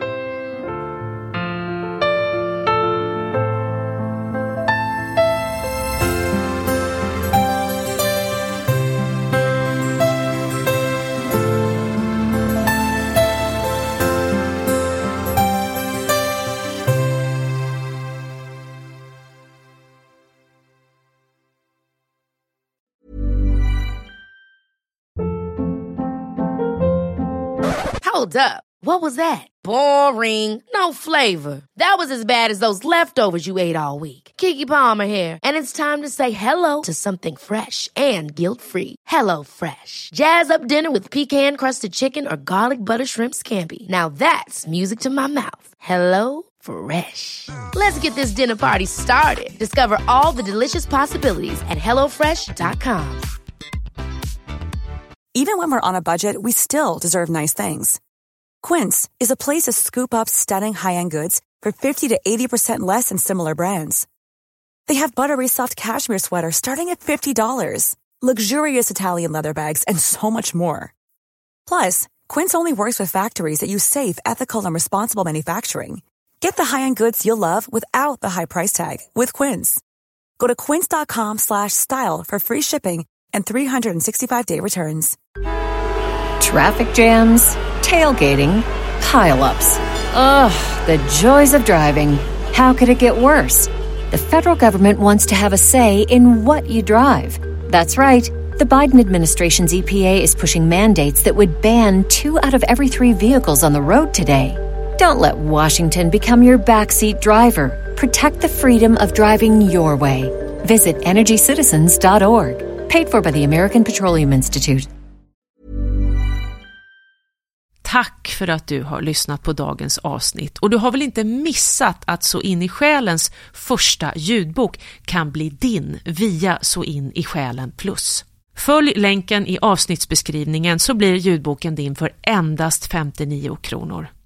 [SPEAKER 1] Hold up. What was that? Boring. No flavor. That was as bad as those leftovers you ate all week. Keke Palmer here. And it's time to say hello to something fresh and guilt-free. Hello Fresh. Jazz up dinner with pecan-crusted chicken or garlic butter shrimp scampi. Now that's music to my mouth. Hello Fresh. Let's get this dinner party started. Discover all the delicious possibilities at hellofresh.com.
[SPEAKER 9] Even when we're on a budget, we still deserve nice things.
[SPEAKER 11] Quince is a place to scoop up stunning high-end goods for 50 to 80% less than similar brands. They have buttery soft cashmere sweaters starting at $50, luxurious Italian leather bags, and so much more. Plus, Quince only works with factories that use safe, ethical, and responsible manufacturing. Get the high-end goods you'll love without the high price tag with Quince. Go to quince.com/style for free shipping and 365-day returns.
[SPEAKER 12] Traffic jams, tailgating, pile-ups. Ugh, the joys of driving. How could it get worse? The federal government wants to have a say in what you drive. That's right. The Biden administration's EPA is pushing mandates that would ban 2 out of every 3 vehicles on the road today. Don't let Washington become your backseat driver. Protect the freedom of driving your way. Visit EnergyCitizens.org. Paid for by the American Petroleum Institute.
[SPEAKER 10] Tack för att du har lyssnat på dagens avsnitt. Och du har väl inte missat att Så in i själens första ljudbok kan bli din via Så in i själen plus. Följ länken i avsnittsbeskrivningen så blir ljudboken din för endast 59 kronor.